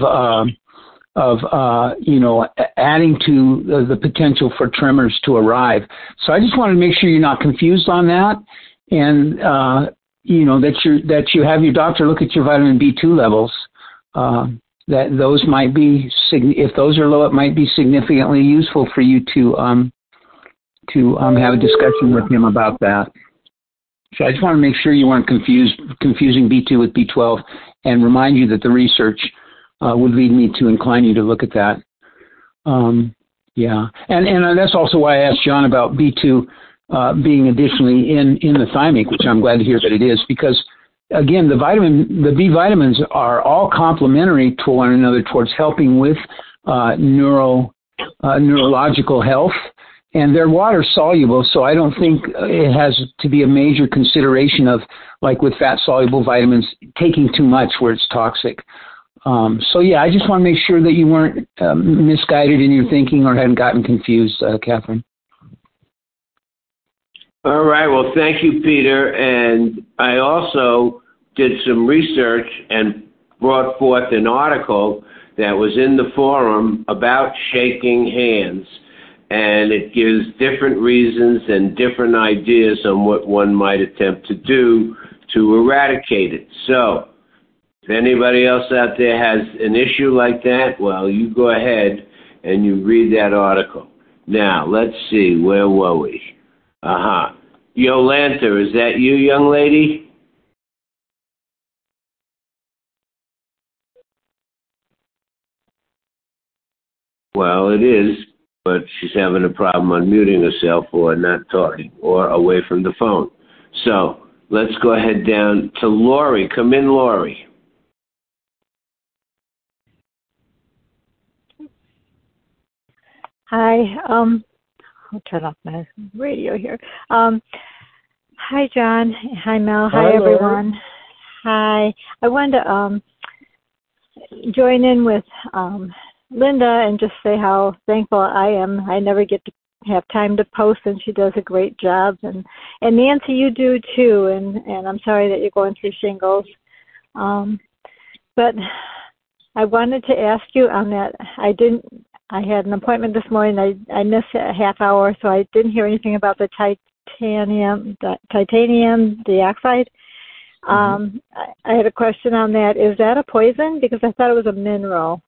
adding to the potential for tremors to arrive. So I just wanted to make sure you're not confused on that, and that you have your doctor look at your vitamin B2 levels. That those might be, if those are low, it might be significantly useful for you to have a discussion with him about that. So I just want to make sure you weren't confusing B2 with B12, and remind you that the research would lead me to incline you to look at that. And that's also why I asked John about B2 being additionally in the thymic, which I'm glad to hear that it is, because again, the B vitamins are all complementary to one another towards helping with neurological health and they're water soluble, so I don't think it has to be a major consideration of, like with fat soluble vitamins, taking too much where it's toxic. So yeah, I just want to make sure that you weren't misguided in your thinking or hadn't gotten confused, Catherine. All right. Well, thank you, Peter. And I also did some research and brought forth an article that was in the forum about shaking hands. And it gives different reasons and different ideas on what one might attempt to do to eradicate it. So if anybody else out there has an issue like that, well, you go ahead and you read that article. Now, let's see. Where were we? Yolanta, is that you, young lady? Well, it is, but she's having a problem unmuting herself or not talking or away from the phone. So let's go ahead down to Lori. Come in, Lori. Hi. I'll turn off my radio here. Hi, John. Hi, Mel. Hi, everyone. Hi. I wanted to join in with Linda and just say how thankful I am. I never get to have time to post, and she does a great job. And Nancy, you do too. And I'm sorry that you're going through shingles. But I wanted to ask you on that. I had an appointment this morning. I missed a half hour, so I didn't hear anything about the titanium dioxide. I had a question on that. Is that a poison? Because I thought it was a mineral.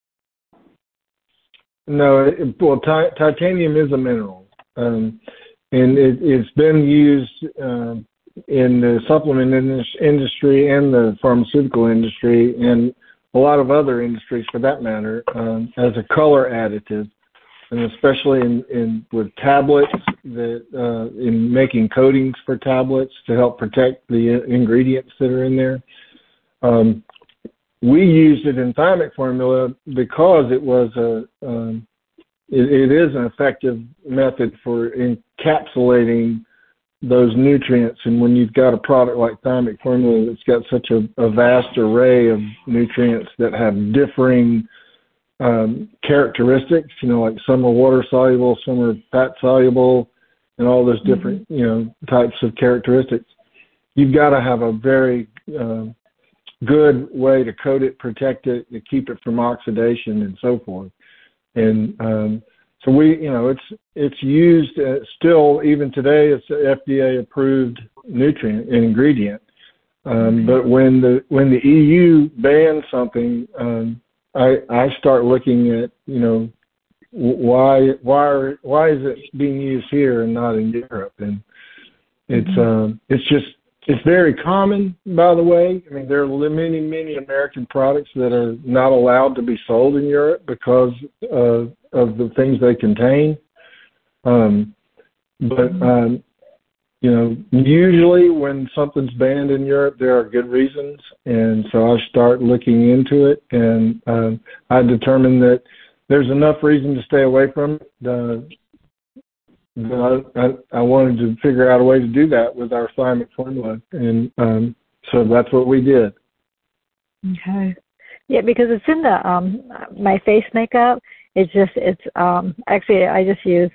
No, titanium is a mineral, and it's been used in the supplement industry and the pharmaceutical industry and a lot of other industries for that matter, as a color additive, and especially with tablets, in making coatings for tablets to help protect the ingredients that are in there. We used it in thymic formula because it was it is an effective method for encapsulating those nutrients, and when you've got a product like thymic formula that's got such a vast array of nutrients that have differing characteristics, like some are water soluble, some are fat soluble, and all those different types of characteristics, you've got to have a very good way to coat it, protect it, to keep it from oxidation and so forth. And so it's used still even today. It's an FDA approved nutrient and ingredient. But when the EU bans something, I start looking at why is it being used here and not in Europe? And it's very common, by the way. I mean, there are many American products that are not allowed to be sold in Europe because of the things they contain. Usually when something's banned in Europe, there are good reasons. And so I start looking into it, and I determined that there's enough reason to stay away from it. I wanted to figure out a way to do that with our thymic formula, and so that's what we did. Okay. Yeah, because it's in the my face makeup. It's actually I just use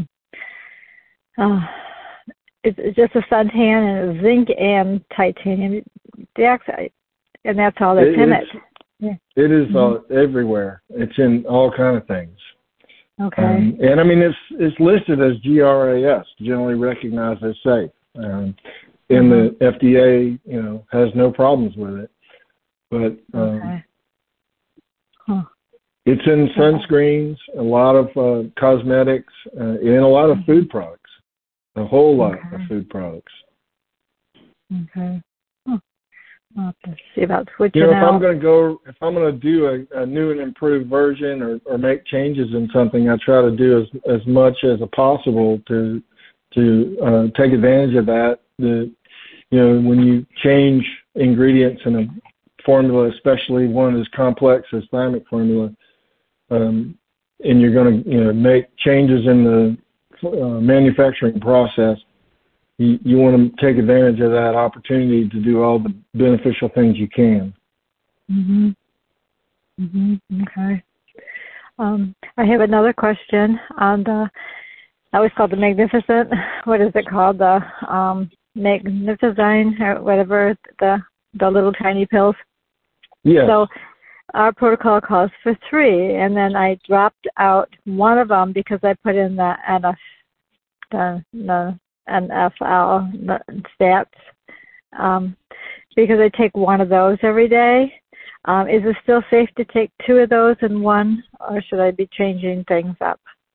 it's just a suntan and zinc and titanium dioxide, and that's all that's in it. Yeah. It is everywhere. It's in all kind of things. Okay. And I mean, it's listed as GRAS, generally recognized as safe. And the FDA, has no problems with it. But it's in sunscreens, a lot of cosmetics, and a lot of food products. A whole lot of food products. Okay. I'll have to see about switching out. If I'm going to do a new and improved version or make changes in something, I try to do as much as possible to take advantage of that. When you change ingredients in a formula, especially one as complex as thymic formula, and you're going to make changes in the manufacturing process, you want to take advantage of that opportunity to do all the beneficial things you can. Okay. I have another question on I always call the Magnificent. What is it called? The Magnificine or whatever, the little tiny pills. Yeah. So our protocol calls for 3, and then I dropped out one of them because I put in the NFL stats because I take one of those every day. Is it still safe to take 2 of those and 1, or should I be changing things up?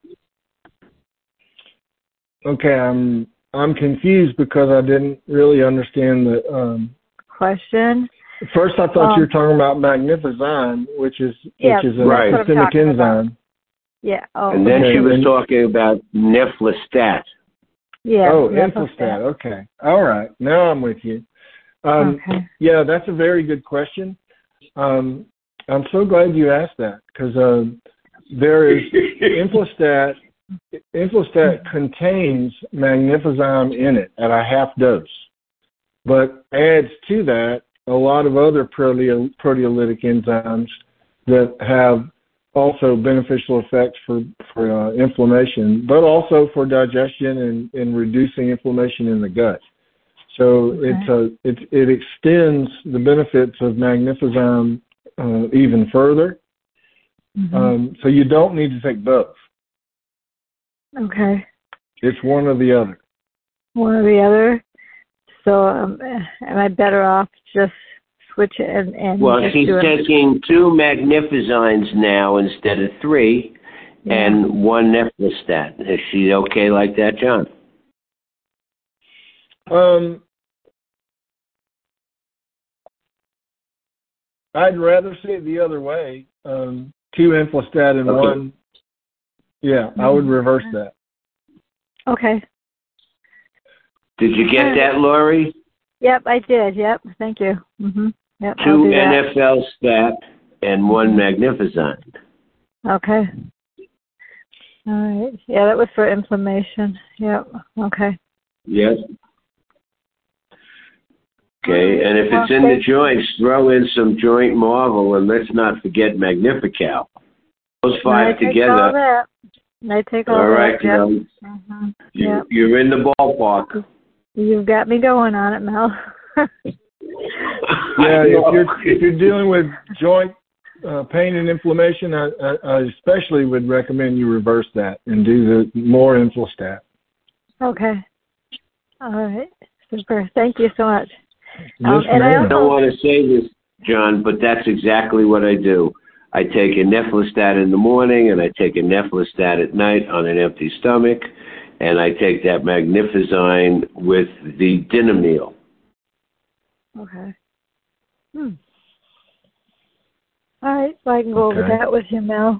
Okay, I'm confused because I didn't really understand the question. First, I thought you were talking about Magnificine, which is a systemic enzyme. Yeah. Oh, and then she was talking about Neflistat. Yeah. Oh, Neflistat. Okay. All right. Now I'm with you. Okay. Yeah, that's a very good question. I'm so glad you asked that because there is Inflistat. Inflistat contains Magnificine in it at a half dose, but adds to that a lot of other proteolytic enzymes that have also beneficial effects for inflammation, but also for digestion and reducing inflammation in the gut. So it extends the benefits of Magnificine even further. So you don't need to take both. Okay. It's one or the other. One or the other. So am I better off just switch it and well, she's taking 2 Magnificines now instead of 3, and 1 Neflistat. Is she okay like that, John? I'd rather see it the other way. 2 Inflistat and 1. Yeah, I would reverse that. Okay. Did you get that, Lori? Yep, I did. Yep, thank you. Yep, 2 NFL stat and 1 Magnificine. Okay. All right. Yeah, that was for inflammation. Yep. Okay. Yes. Okay, and if it's in the joints, throw in some Joint Marvel, and let's not forget Magnifical. Those 5 together. I take all right, that. Yep. You're in the ballpark. You've got me going on it, Mel. Yeah, if you're dealing with joint pain and inflammation, I especially would recommend you reverse that and do the more Inflistat. Okay. All right. Super. Thank you so much. And I don't want to say this, John, but that's exactly what I do. I take a Neflistat in the morning, and I take a Neflistat at night on an empty stomach, and I take that Magnificine with the dinner meal. Okay. All right, so I can go over that with you, Mel.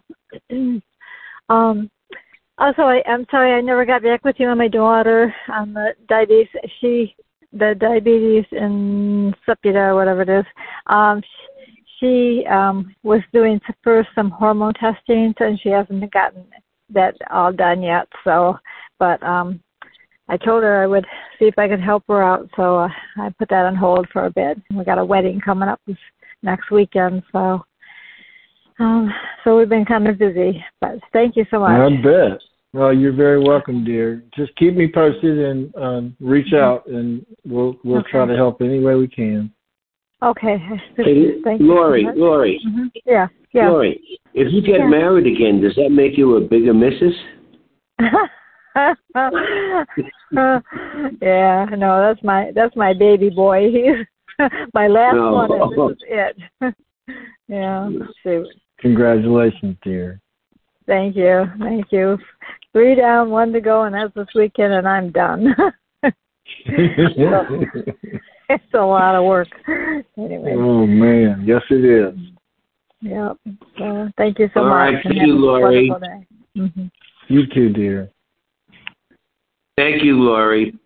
Also, I'm sorry I never got back with you on my daughter on the diabetes. The diabetes insipida, or whatever it is. She was doing first some hormone testing, and she hasn't gotten that all done yet. So, but I told her I would see if I could help her out. So I put that on hold for a bit. We got a wedding coming up this next weekend, so we've been kind of busy. But thank you so much. I bet. Well, you're very welcome, dear. Just keep me posted and reach out, and we'll try to help any way we can. Okay. Hey, thank Lori, you. Lori. Yeah. Lori, if you get married again, does that make you a bigger missus? Yeah, no, that's my baby boy. He's my last one, and this is it. Yeah. Shoot. Congratulations, dear. Thank you. 3 down, 1 to go, and that's this weekend, and I'm done. It's a lot of work. Anyway. Oh man, yes it is. Yep. So thank you so much. All right, thank you, Lori. You too, dear. Thank you, Lori.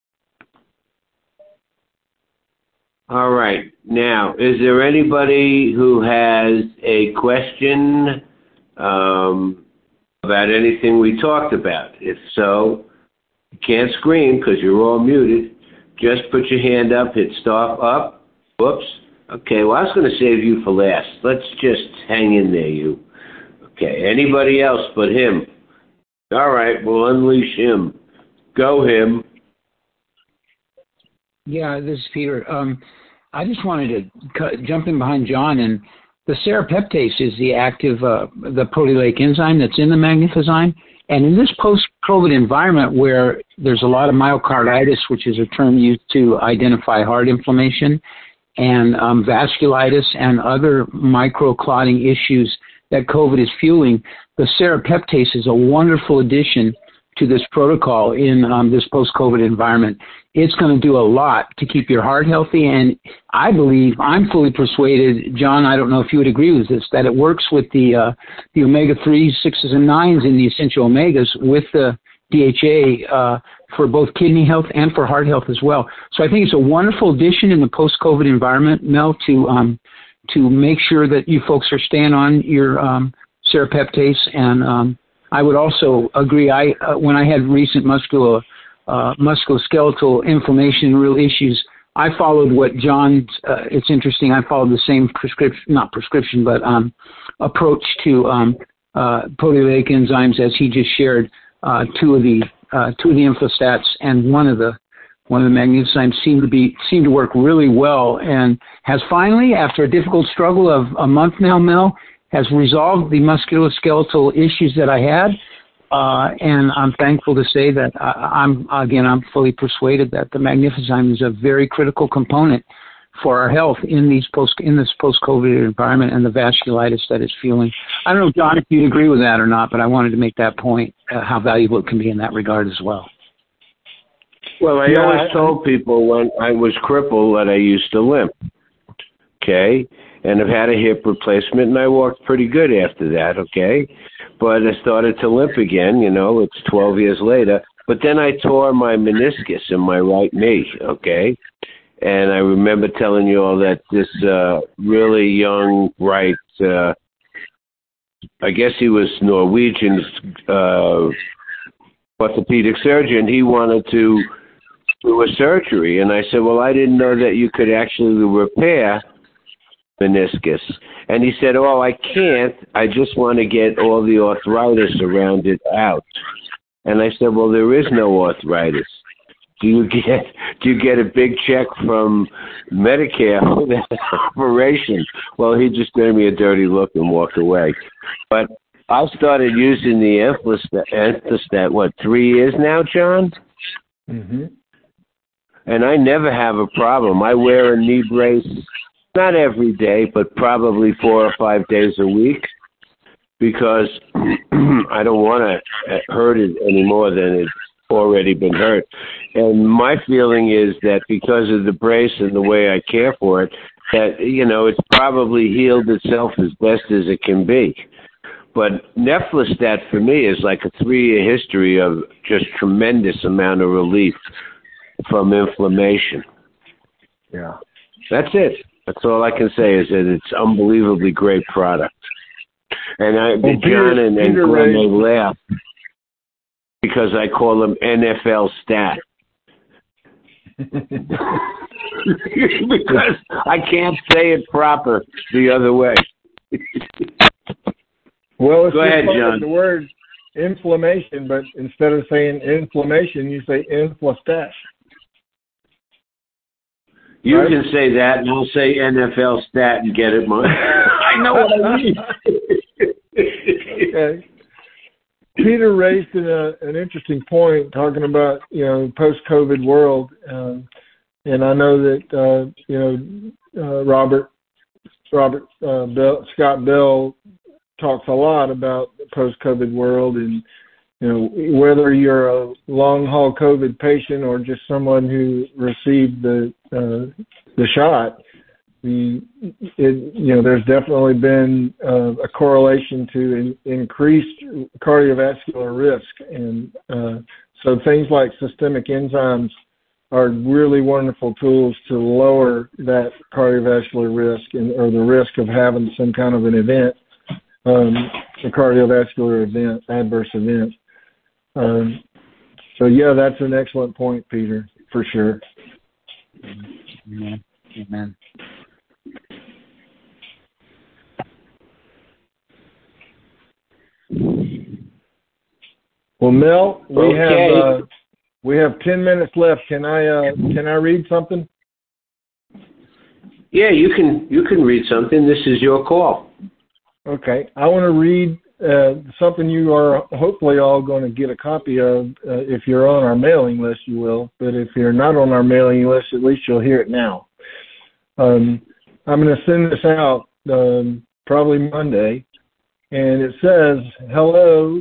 All right. Now, is there anybody who has a question about anything we talked about? If so, you can't scream because you're all muted. Just put your hand up, hit stop, up. Whoops. Okay, well, I was going to save you for last. Let's just hang in there, you. Okay, anybody else but him? All right, we'll unleash him. Go, him. Yeah, this is Peter. I just wanted to jump in behind John, and the serrapeptase is the active, the proteolytic enzyme that's in the Magnifyzyme. And in this post-COVID environment where there's a lot of myocarditis, which is a term used to identify heart inflammation, and vasculitis and other microclotting issues that COVID is fueling, the serrapeptase is a wonderful addition to this protocol in this post-COVID environment. It's going to do a lot to keep your heart healthy, and I believe, I'm fully persuaded, John, I don't know if you would agree with this, that it works with the omega-3s, 6s, and 9s in the essential omegas with the DHA for both kidney health and for heart health as well. So I think it's a wonderful addition in the post-COVID environment, Mel, to make sure that you folks are staying on your serrapeptase. And I would also agree, when I had recent musculoskeletal inflammation and real issues, I followed what John's, it's interesting, I followed the same approach to proteolytic enzymes as he just shared. Two of the infostats and one of the Magnifyzymes seem to work really well, and has finally, after a difficult struggle of a month now, Mel, has resolved the musculoskeletal issues that I had, and I'm thankful to say that I'm fully persuaded that the Magnifyzyme is a very critical component for our health in this post-COVID environment and the vasculitis that it's fueling. I don't know, John, if you'd agree with that or not, but I wanted to make that point, how valuable it can be in that regard as well. Well, I always told people when I was crippled that I used to limp, okay? And I've had a hip replacement, and I walked pretty good after that, okay? But I started to limp again, it's 12 years later. But then I tore my meniscus in my right knee, okay? And I remember telling you all that this really young, bright, I guess he was Norwegian orthopedic surgeon, he wanted to do a surgery. And I said, well, I didn't know that you could actually repair meniscus. And he said, oh, I can't. I just want to get all the arthritis around it out. And I said, well, there is no arthritis. Do you get a big check from Medicare for that operation? Well, he just gave me a dirty look and walked away. But I started using the Infostat, 3 years now, John? Mm-hmm. And I never have a problem. I wear a knee brace, not every day, but probably 4 or 5 days a week, because I don't want to hurt it any more than it's already been hurt. And my feeling is that because of the brace and the way I care for it, that, it's probably healed itself as best as it can be. But Neflistat for me is like a 3-year history of just tremendous amount of relief from inflammation. Yeah. That's it. That's all I can say is that it's unbelievably great product. And John and Glenn, they laugh because I call them NFL Stat. Because I can't say it proper the other way. Well, it's Go ahead, John. The word inflammation, but instead of saying inflammation, you say Infostat. You can say that, and I'll say NFL Stat and get it, Mike. I know what I mean. Okay. Peter raised an interesting point talking about, post-COVID world. And I know that, Scott Bell talks a lot about the post-COVID world, and, whether you're a long-haul COVID patient or just someone who received the shot, there's definitely been a correlation to increased cardiovascular risk. And so things like systemic enzymes are really wonderful tools to lower that cardiovascular risk or the risk of having some kind of an event. for cardiovascular events, adverse events. So yeah, that's an excellent point, Peter, for sure. Amen. Amen. Well, Mel, we have 10 minutes left. Can I read something? Yeah, you can read something. This is your call. Okay, I want to read something you are hopefully all going to get a copy of. If you're on our mailing list, you will. But if you're not on our mailing list, at least you'll hear it now. I'm going to send this out probably Monday, and it says, "Hello,"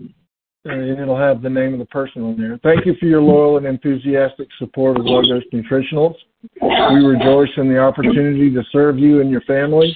and it'll have the name of the person on there. "Thank you for your loyal and enthusiastic support of Logos Nutritionals. We rejoice in the opportunity to serve you and your family.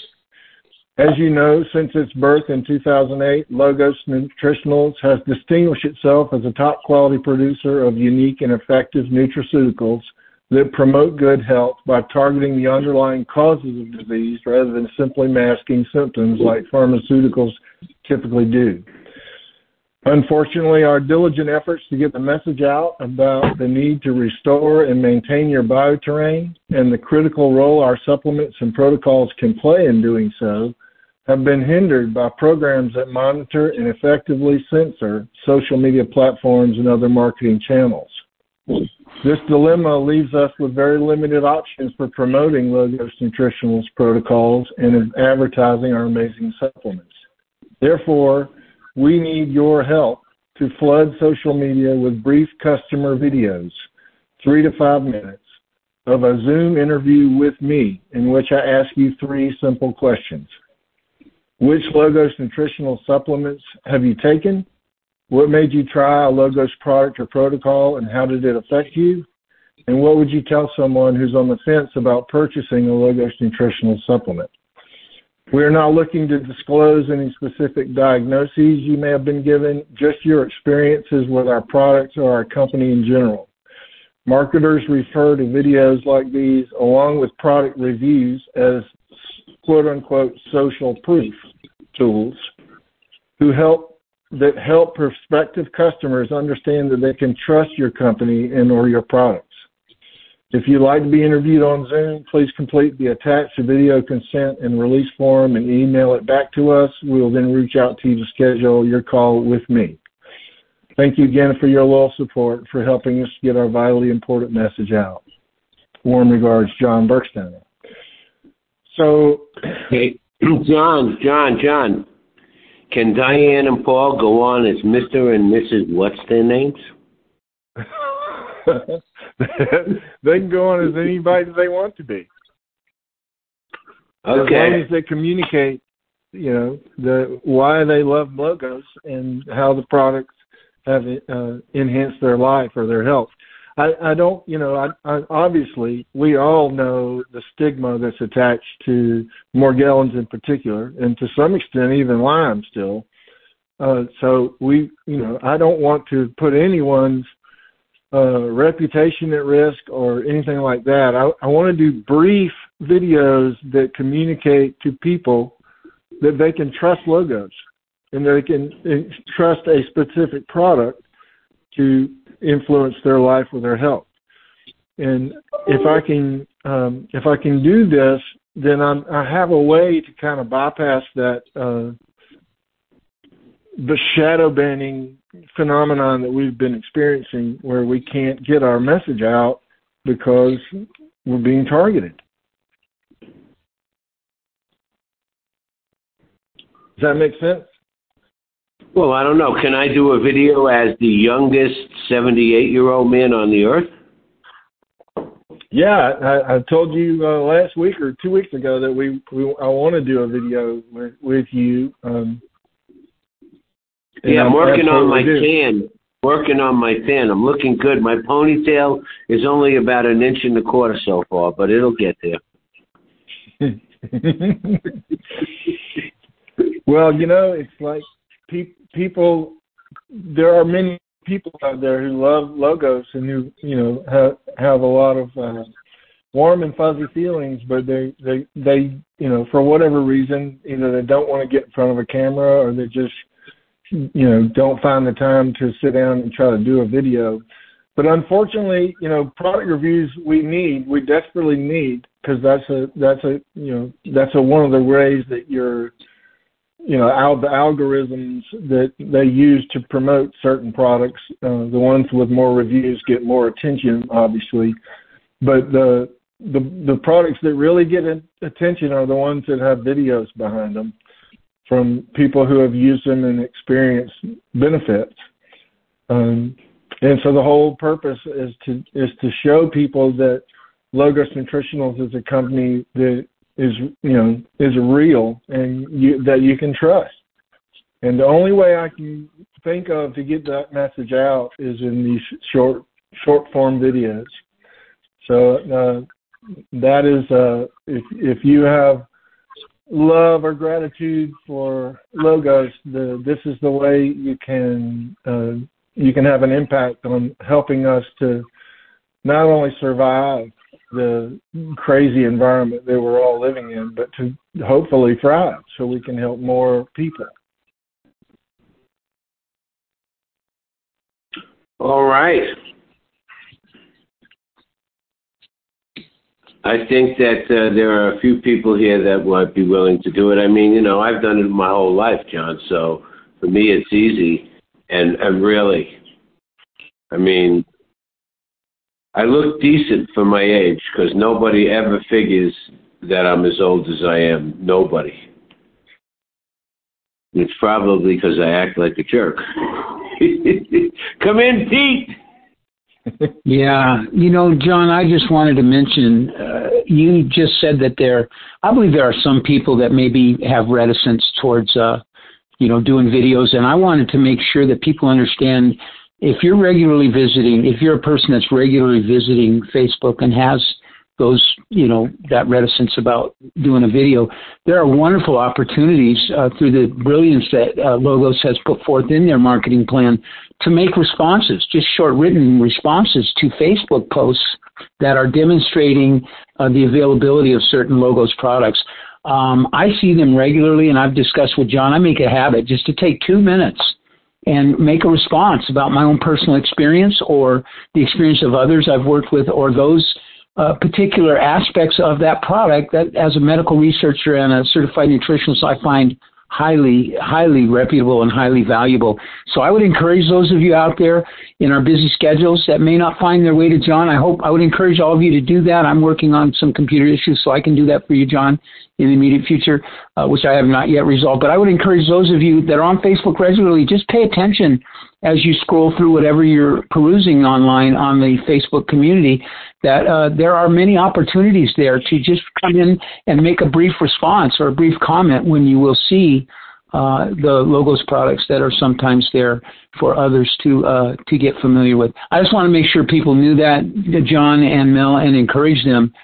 As you know, since its birth in 2008, Logos Nutritionals has distinguished itself as a top-quality producer of unique and effective nutraceuticals that promote good health by targeting the underlying causes of disease rather than simply masking symptoms like pharmaceuticals typically do. Unfortunately, our diligent efforts to get the message out about the need to restore and maintain your bioterrain and the critical role our supplements and protocols can play in doing so have been hindered by programs that monitor and effectively censor social media platforms and other marketing channels. This dilemma leaves us with very limited options for promoting Logos Nutritionals protocols and advertising our amazing supplements. Therefore, we need your help to flood social media with brief customer videos, 3 to 5 minutes, of a Zoom interview with me in which I ask you 3 simple questions. Which Logos Nutritional supplements have you taken? What made you try a Logos product or protocol, and how did it affect you? And what would you tell someone who's on the fence about purchasing a Logos Nutritional supplement? We are not looking to disclose any specific diagnoses you may have been given, just your experiences with our products or our company in general. Marketers refer to videos like these along with product reviews as quote-unquote social proof tools that help prospective customers understand that they can trust your company and or your products. If you'd like to be interviewed on Zoom, please complete the attached video consent and release form and email it back to us. We will then reach out to you to schedule your call with me. Thank you again for your loyal support for helping us get our vitally important message out. Warm regards, John Berkstein. So, hey, John, can Diane and Paul go on as Mr. and Mrs. what's their names? They can go on as anybody they want to be. Okay. As long as they communicate, why they love Logos and how the products have enhanced their life or their health. I obviously, we all know the stigma that's attached to Morgellons in particular, and to some extent even Lyme still. So I don't want to put anyone's reputation at risk or anything like that. I want to do brief videos that communicate to people that they can trust Logos and they can trust a specific product to influence their life or their health. And if I can do this, then I have a way to kind of bypass that the shadow banning phenomenon that we've been experiencing, where we can't get our message out because we're being targeted. Does that make sense? Well, I don't know. Can I do a video as the youngest 78-year-old man on the earth? Yeah, I told you last week or 2 weeks ago that I want to do a video with you. Yeah, I'm working on my tan. I'm looking good. My ponytail is only about 1.25 inches so far, but it'll get there. Well, it's like people, there are many people out there who love Logos and who, have a lot of warm and fuzzy feelings, but they you know, for whatever reason, either they don't want to get in front of a camera or they just, you know, don't find the time to sit down and try to do a video. But unfortunately, you know, product reviews we desperately need, because that's one of the ways that your, you know, the algorithms that they use to promote certain products, the ones with more reviews get more attention, obviously. But the products that really get attention are the ones that have videos behind them from people who have used them and experienced benefits. And so the whole purpose is to show people that Logos Nutritionals is a company that is real and that you can trust. And the only way I can think of to get that message out is in these short form videos. So that is if you have love or gratitude for Logos, this is the way you can have an impact on helping us to not only survive the crazy environment that we're all living in, but to hopefully thrive so we can help more people. All right. I think that there are a few people here that might be willing to do it. I mean, you know, I've done it my whole life, John, so for me it's easy. And really, I mean, I look decent for my age because nobody ever figures that I'm as old as I am. Nobody. It's probably because I act like a jerk. Come in, Pete. Yeah. You know, John, I just wanted to mention, you just said that I believe there are some people that maybe have reticence towards, doing videos. And I wanted to make sure that people understand, if you're a person that's regularly visiting Facebook and has those, that reticence about doing a video, there are wonderful opportunities through the brilliance that Logos has put forth in their marketing plan to make responses, just short written responses to Facebook posts that are demonstrating the availability of certain Logos products. I see them regularly, and I've discussed with John, I make a habit just to take 2 minutes and make a response about my own personal experience or the experience of others I've worked with, or those particular aspects of that product that, as a medical researcher and a certified nutritionist, I find highly, highly reputable and highly valuable. So I would encourage those of you out there in our busy schedules that may not find their way to John. I would encourage all of you to do that. I'm working on some computer issues, so I can do that for you, John, in the immediate future, which I have not yet resolved. But I would encourage those of you that are on Facebook regularly, just pay attention as you scroll through whatever you're perusing online on the Facebook community, that there are many opportunities there to just come in and make a brief response or a brief comment when you will see the Logos products that are sometimes there for others to get familiar with. I just want to make sure people knew that, John and Mel, and encourage them,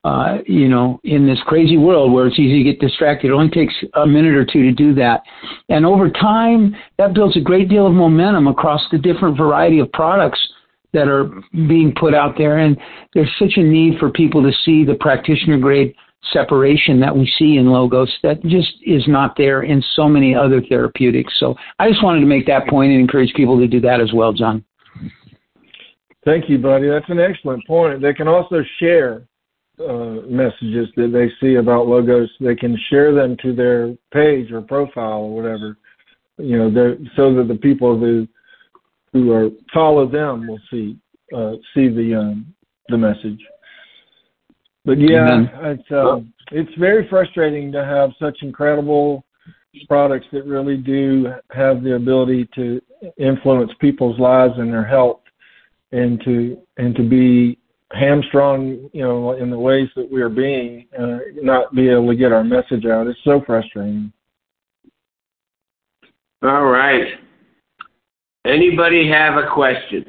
in this crazy world where it's easy to get distracted. It only takes a minute or two to do that. And over time, that builds a great deal of momentum across the different variety of products that are being put out there. And there's such a need for people to see the practitioner-grade separation that we see in Logos that just is not there in so many other therapeutics. So I just wanted to make that point and encourage people to do that as well, John. Thank you, buddy. That's an excellent point. They can also share messages that they see about Logos. They can share them to their page or profile or whatever, so that the people who follow them will see the message. But yeah, it's very frustrating to have such incredible products that really do have the ability to influence people's lives and their health, and to be hamstrung, in the ways that we are being, not be able to get our message out. It's so frustrating. All right. Anybody have a question?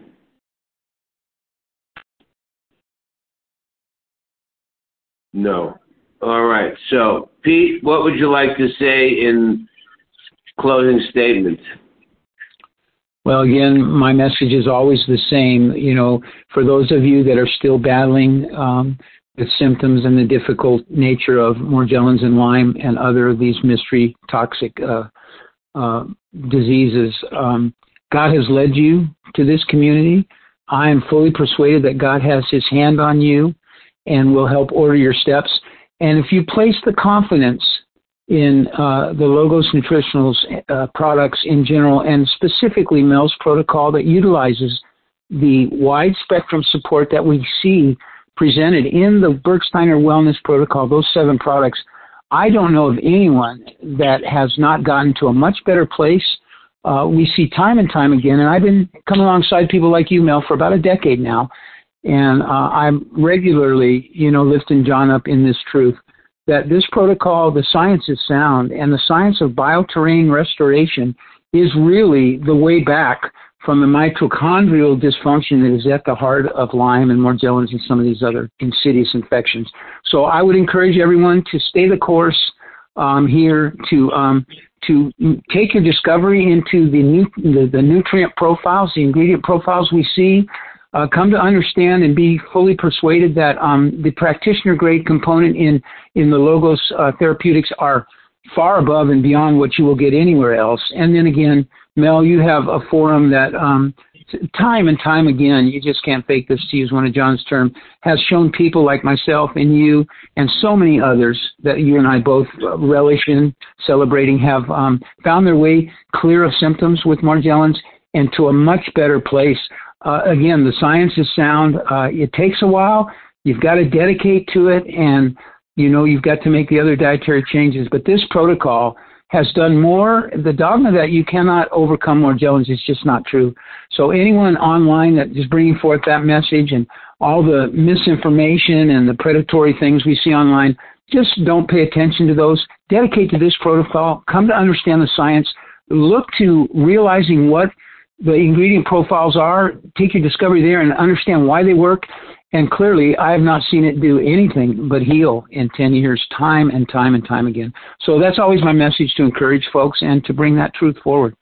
No. All right. So, Pete, what would you like to say in closing statement? Well, again, my message is always the same. For those of you that are still battling with symptoms and the difficult nature of Morgellons and Lyme and other of these mystery toxic diseases. God has led you to this community. I am fully persuaded that God has his hand on you and will help order your steps. And if you place the confidence in the Logos Nutritionals products in general, and specifically Mel's protocol that utilizes the wide spectrum support that we see presented in the Bergsteiner Wellness Protocol, those 7 products, I don't know of anyone that has not gotten to a much better place. We see time and time again, and I've been coming alongside people like you, Mel, for about a decade now, and I'm regularly, lifting John up in this truth, that this protocol, the science is sound, and the science of bioterrain restoration is really the way back from the mitochondrial dysfunction that is at the heart of Lyme and Morgellons and some of these other insidious infections. So I would encourage everyone to stay the course here, to take your discovery into the nutrient profiles, the ingredient profiles we see, come to understand and be fully persuaded that the practitioner-grade component in the Logos therapeutics are far above and beyond what you will get anywhere else. And then again, Mel, you have a forum that time and time again, you just can't fake this, to use one of John's terms, has shown people like myself and you and so many others that you and I both relish in celebrating have found their way clear of symptoms with Morgellons and to a much better place. Again, the science is sound. It takes a while. You've got to dedicate to it, and you've got to make the other dietary changes. But this protocol has done more. The dogma that you cannot overcome Morgellons is just not true. So anyone online that is bringing forth that message and all the misinformation and the predatory things we see online, just don't pay attention to those. Dedicate to this protocol. Come to understand the science. Look to realizing what the ingredient profiles are. Take your discovery there and understand why they work. And clearly, I have not seen it do anything but heal in 10 years, time and time and time again. So that's always my message, to encourage folks and to bring that truth forward.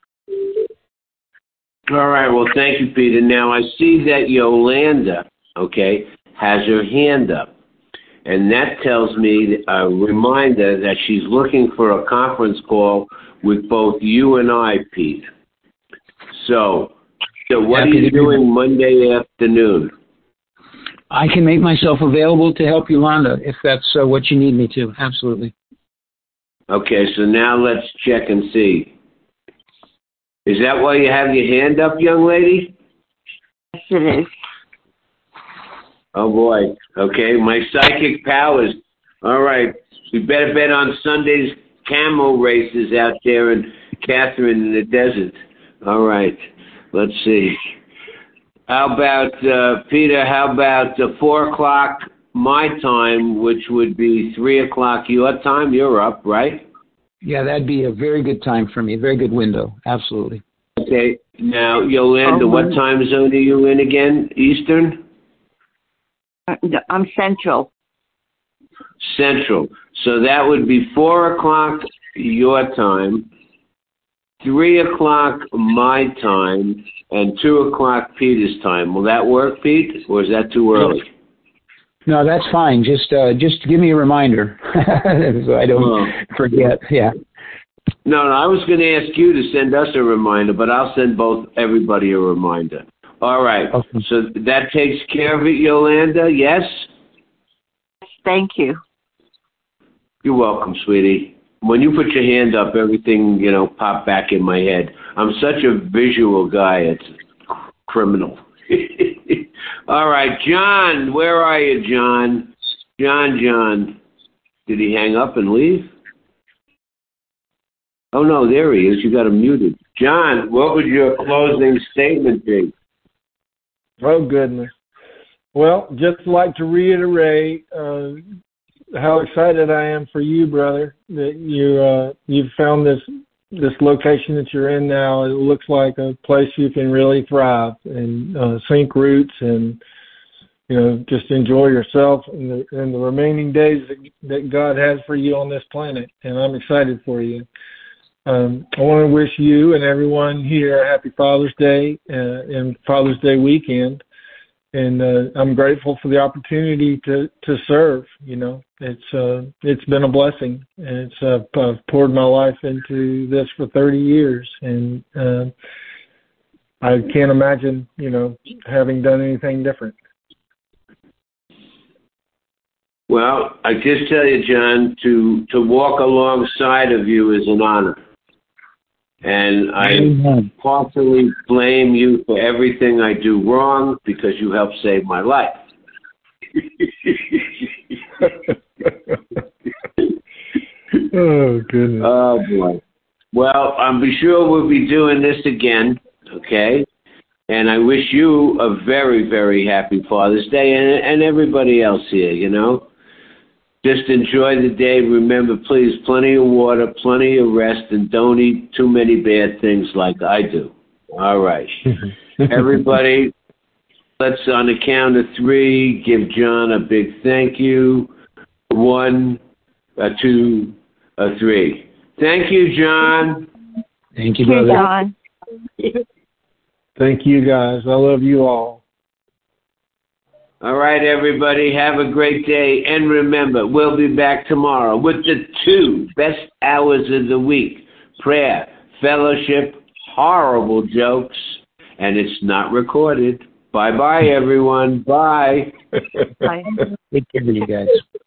All right. Well, thank you, Peter. Now, I see that Yolanda, has her hand up. And that tells me a reminder that she's looking for a conference call with both you and I, Pete. So what are you doing Monday afternoon? I can make myself available to help Yolanda if that's what you need me to. Absolutely. Okay, so now let's check and see. Is that why you have your hand up, young lady? Yes, it is. Oh, boy. Okay, my psychic powers. All right. We better bet on Sunday's camel races out there in Catherine in the desert. All right. Let's see. How about, Peter, 4 o'clock my time, which would be 3 o'clock your time? You're up, right? Yeah, that'd be a very good time for me, a very good window. Absolutely. Okay. Now, Yolanda, what time zone are you in again? Eastern? I'm Central. Central. So that would be 4 o'clock your time, 3 o'clock my time, and 2 o'clock Peter's time. Will that work, Pete, or is that too early? No, that's fine. Just give me a reminder so I don't forget. Yeah. No, I was going to ask you to send us a reminder, but I'll send everybody a reminder. All right. Okay. So that takes care of it, Yolanda, yes? Thank you. You're welcome, sweetie. When you put your hand up, everything, popped back in my head. I'm such a visual guy, it's criminal. All right, John, where are you, John? John. Did he hang up and leave? Oh, no, there he is. You got him muted. John, what would your closing statement be? Oh, goodness. Well, just like to reiterate how excited I am for you, brother, that you've found this location that you're in now. It looks like a place you can really thrive and sink roots and, just enjoy yourself in the remaining days that God has for you on this planet. And I'm excited for you. I want to wish you and everyone here a happy Father's Day and Father's Day weekend. I'm grateful for the opportunity to serve. You know, it's been a blessing, and I've poured my life into this for 30 years, and I can't imagine, you know, having done anything different. Well, I just tell you, John, to walk alongside of you is an honor. And I partially blame you for everything I do wrong because you helped save my life. Oh, goodness. Oh, boy. Well, I'm sure we'll be doing this again, okay? And I wish you a very, very happy Father's Day and everybody else here, you know? Just enjoy the day. Remember, please, plenty of water, plenty of rest, and don't eat too many bad things like I do. All right. Everybody, let's, on the count of 3, give John a big thank you. 1, 2, 3. Thank you, John. Thank you, brother. John. Thank you, guys. I love you all. All right, everybody, have a great day. And remember, we'll be back tomorrow with the 2 best hours of the week. Prayer, fellowship, horrible jokes, and it's not recorded. Bye-bye, everyone. Bye. Bye. Take care of you guys.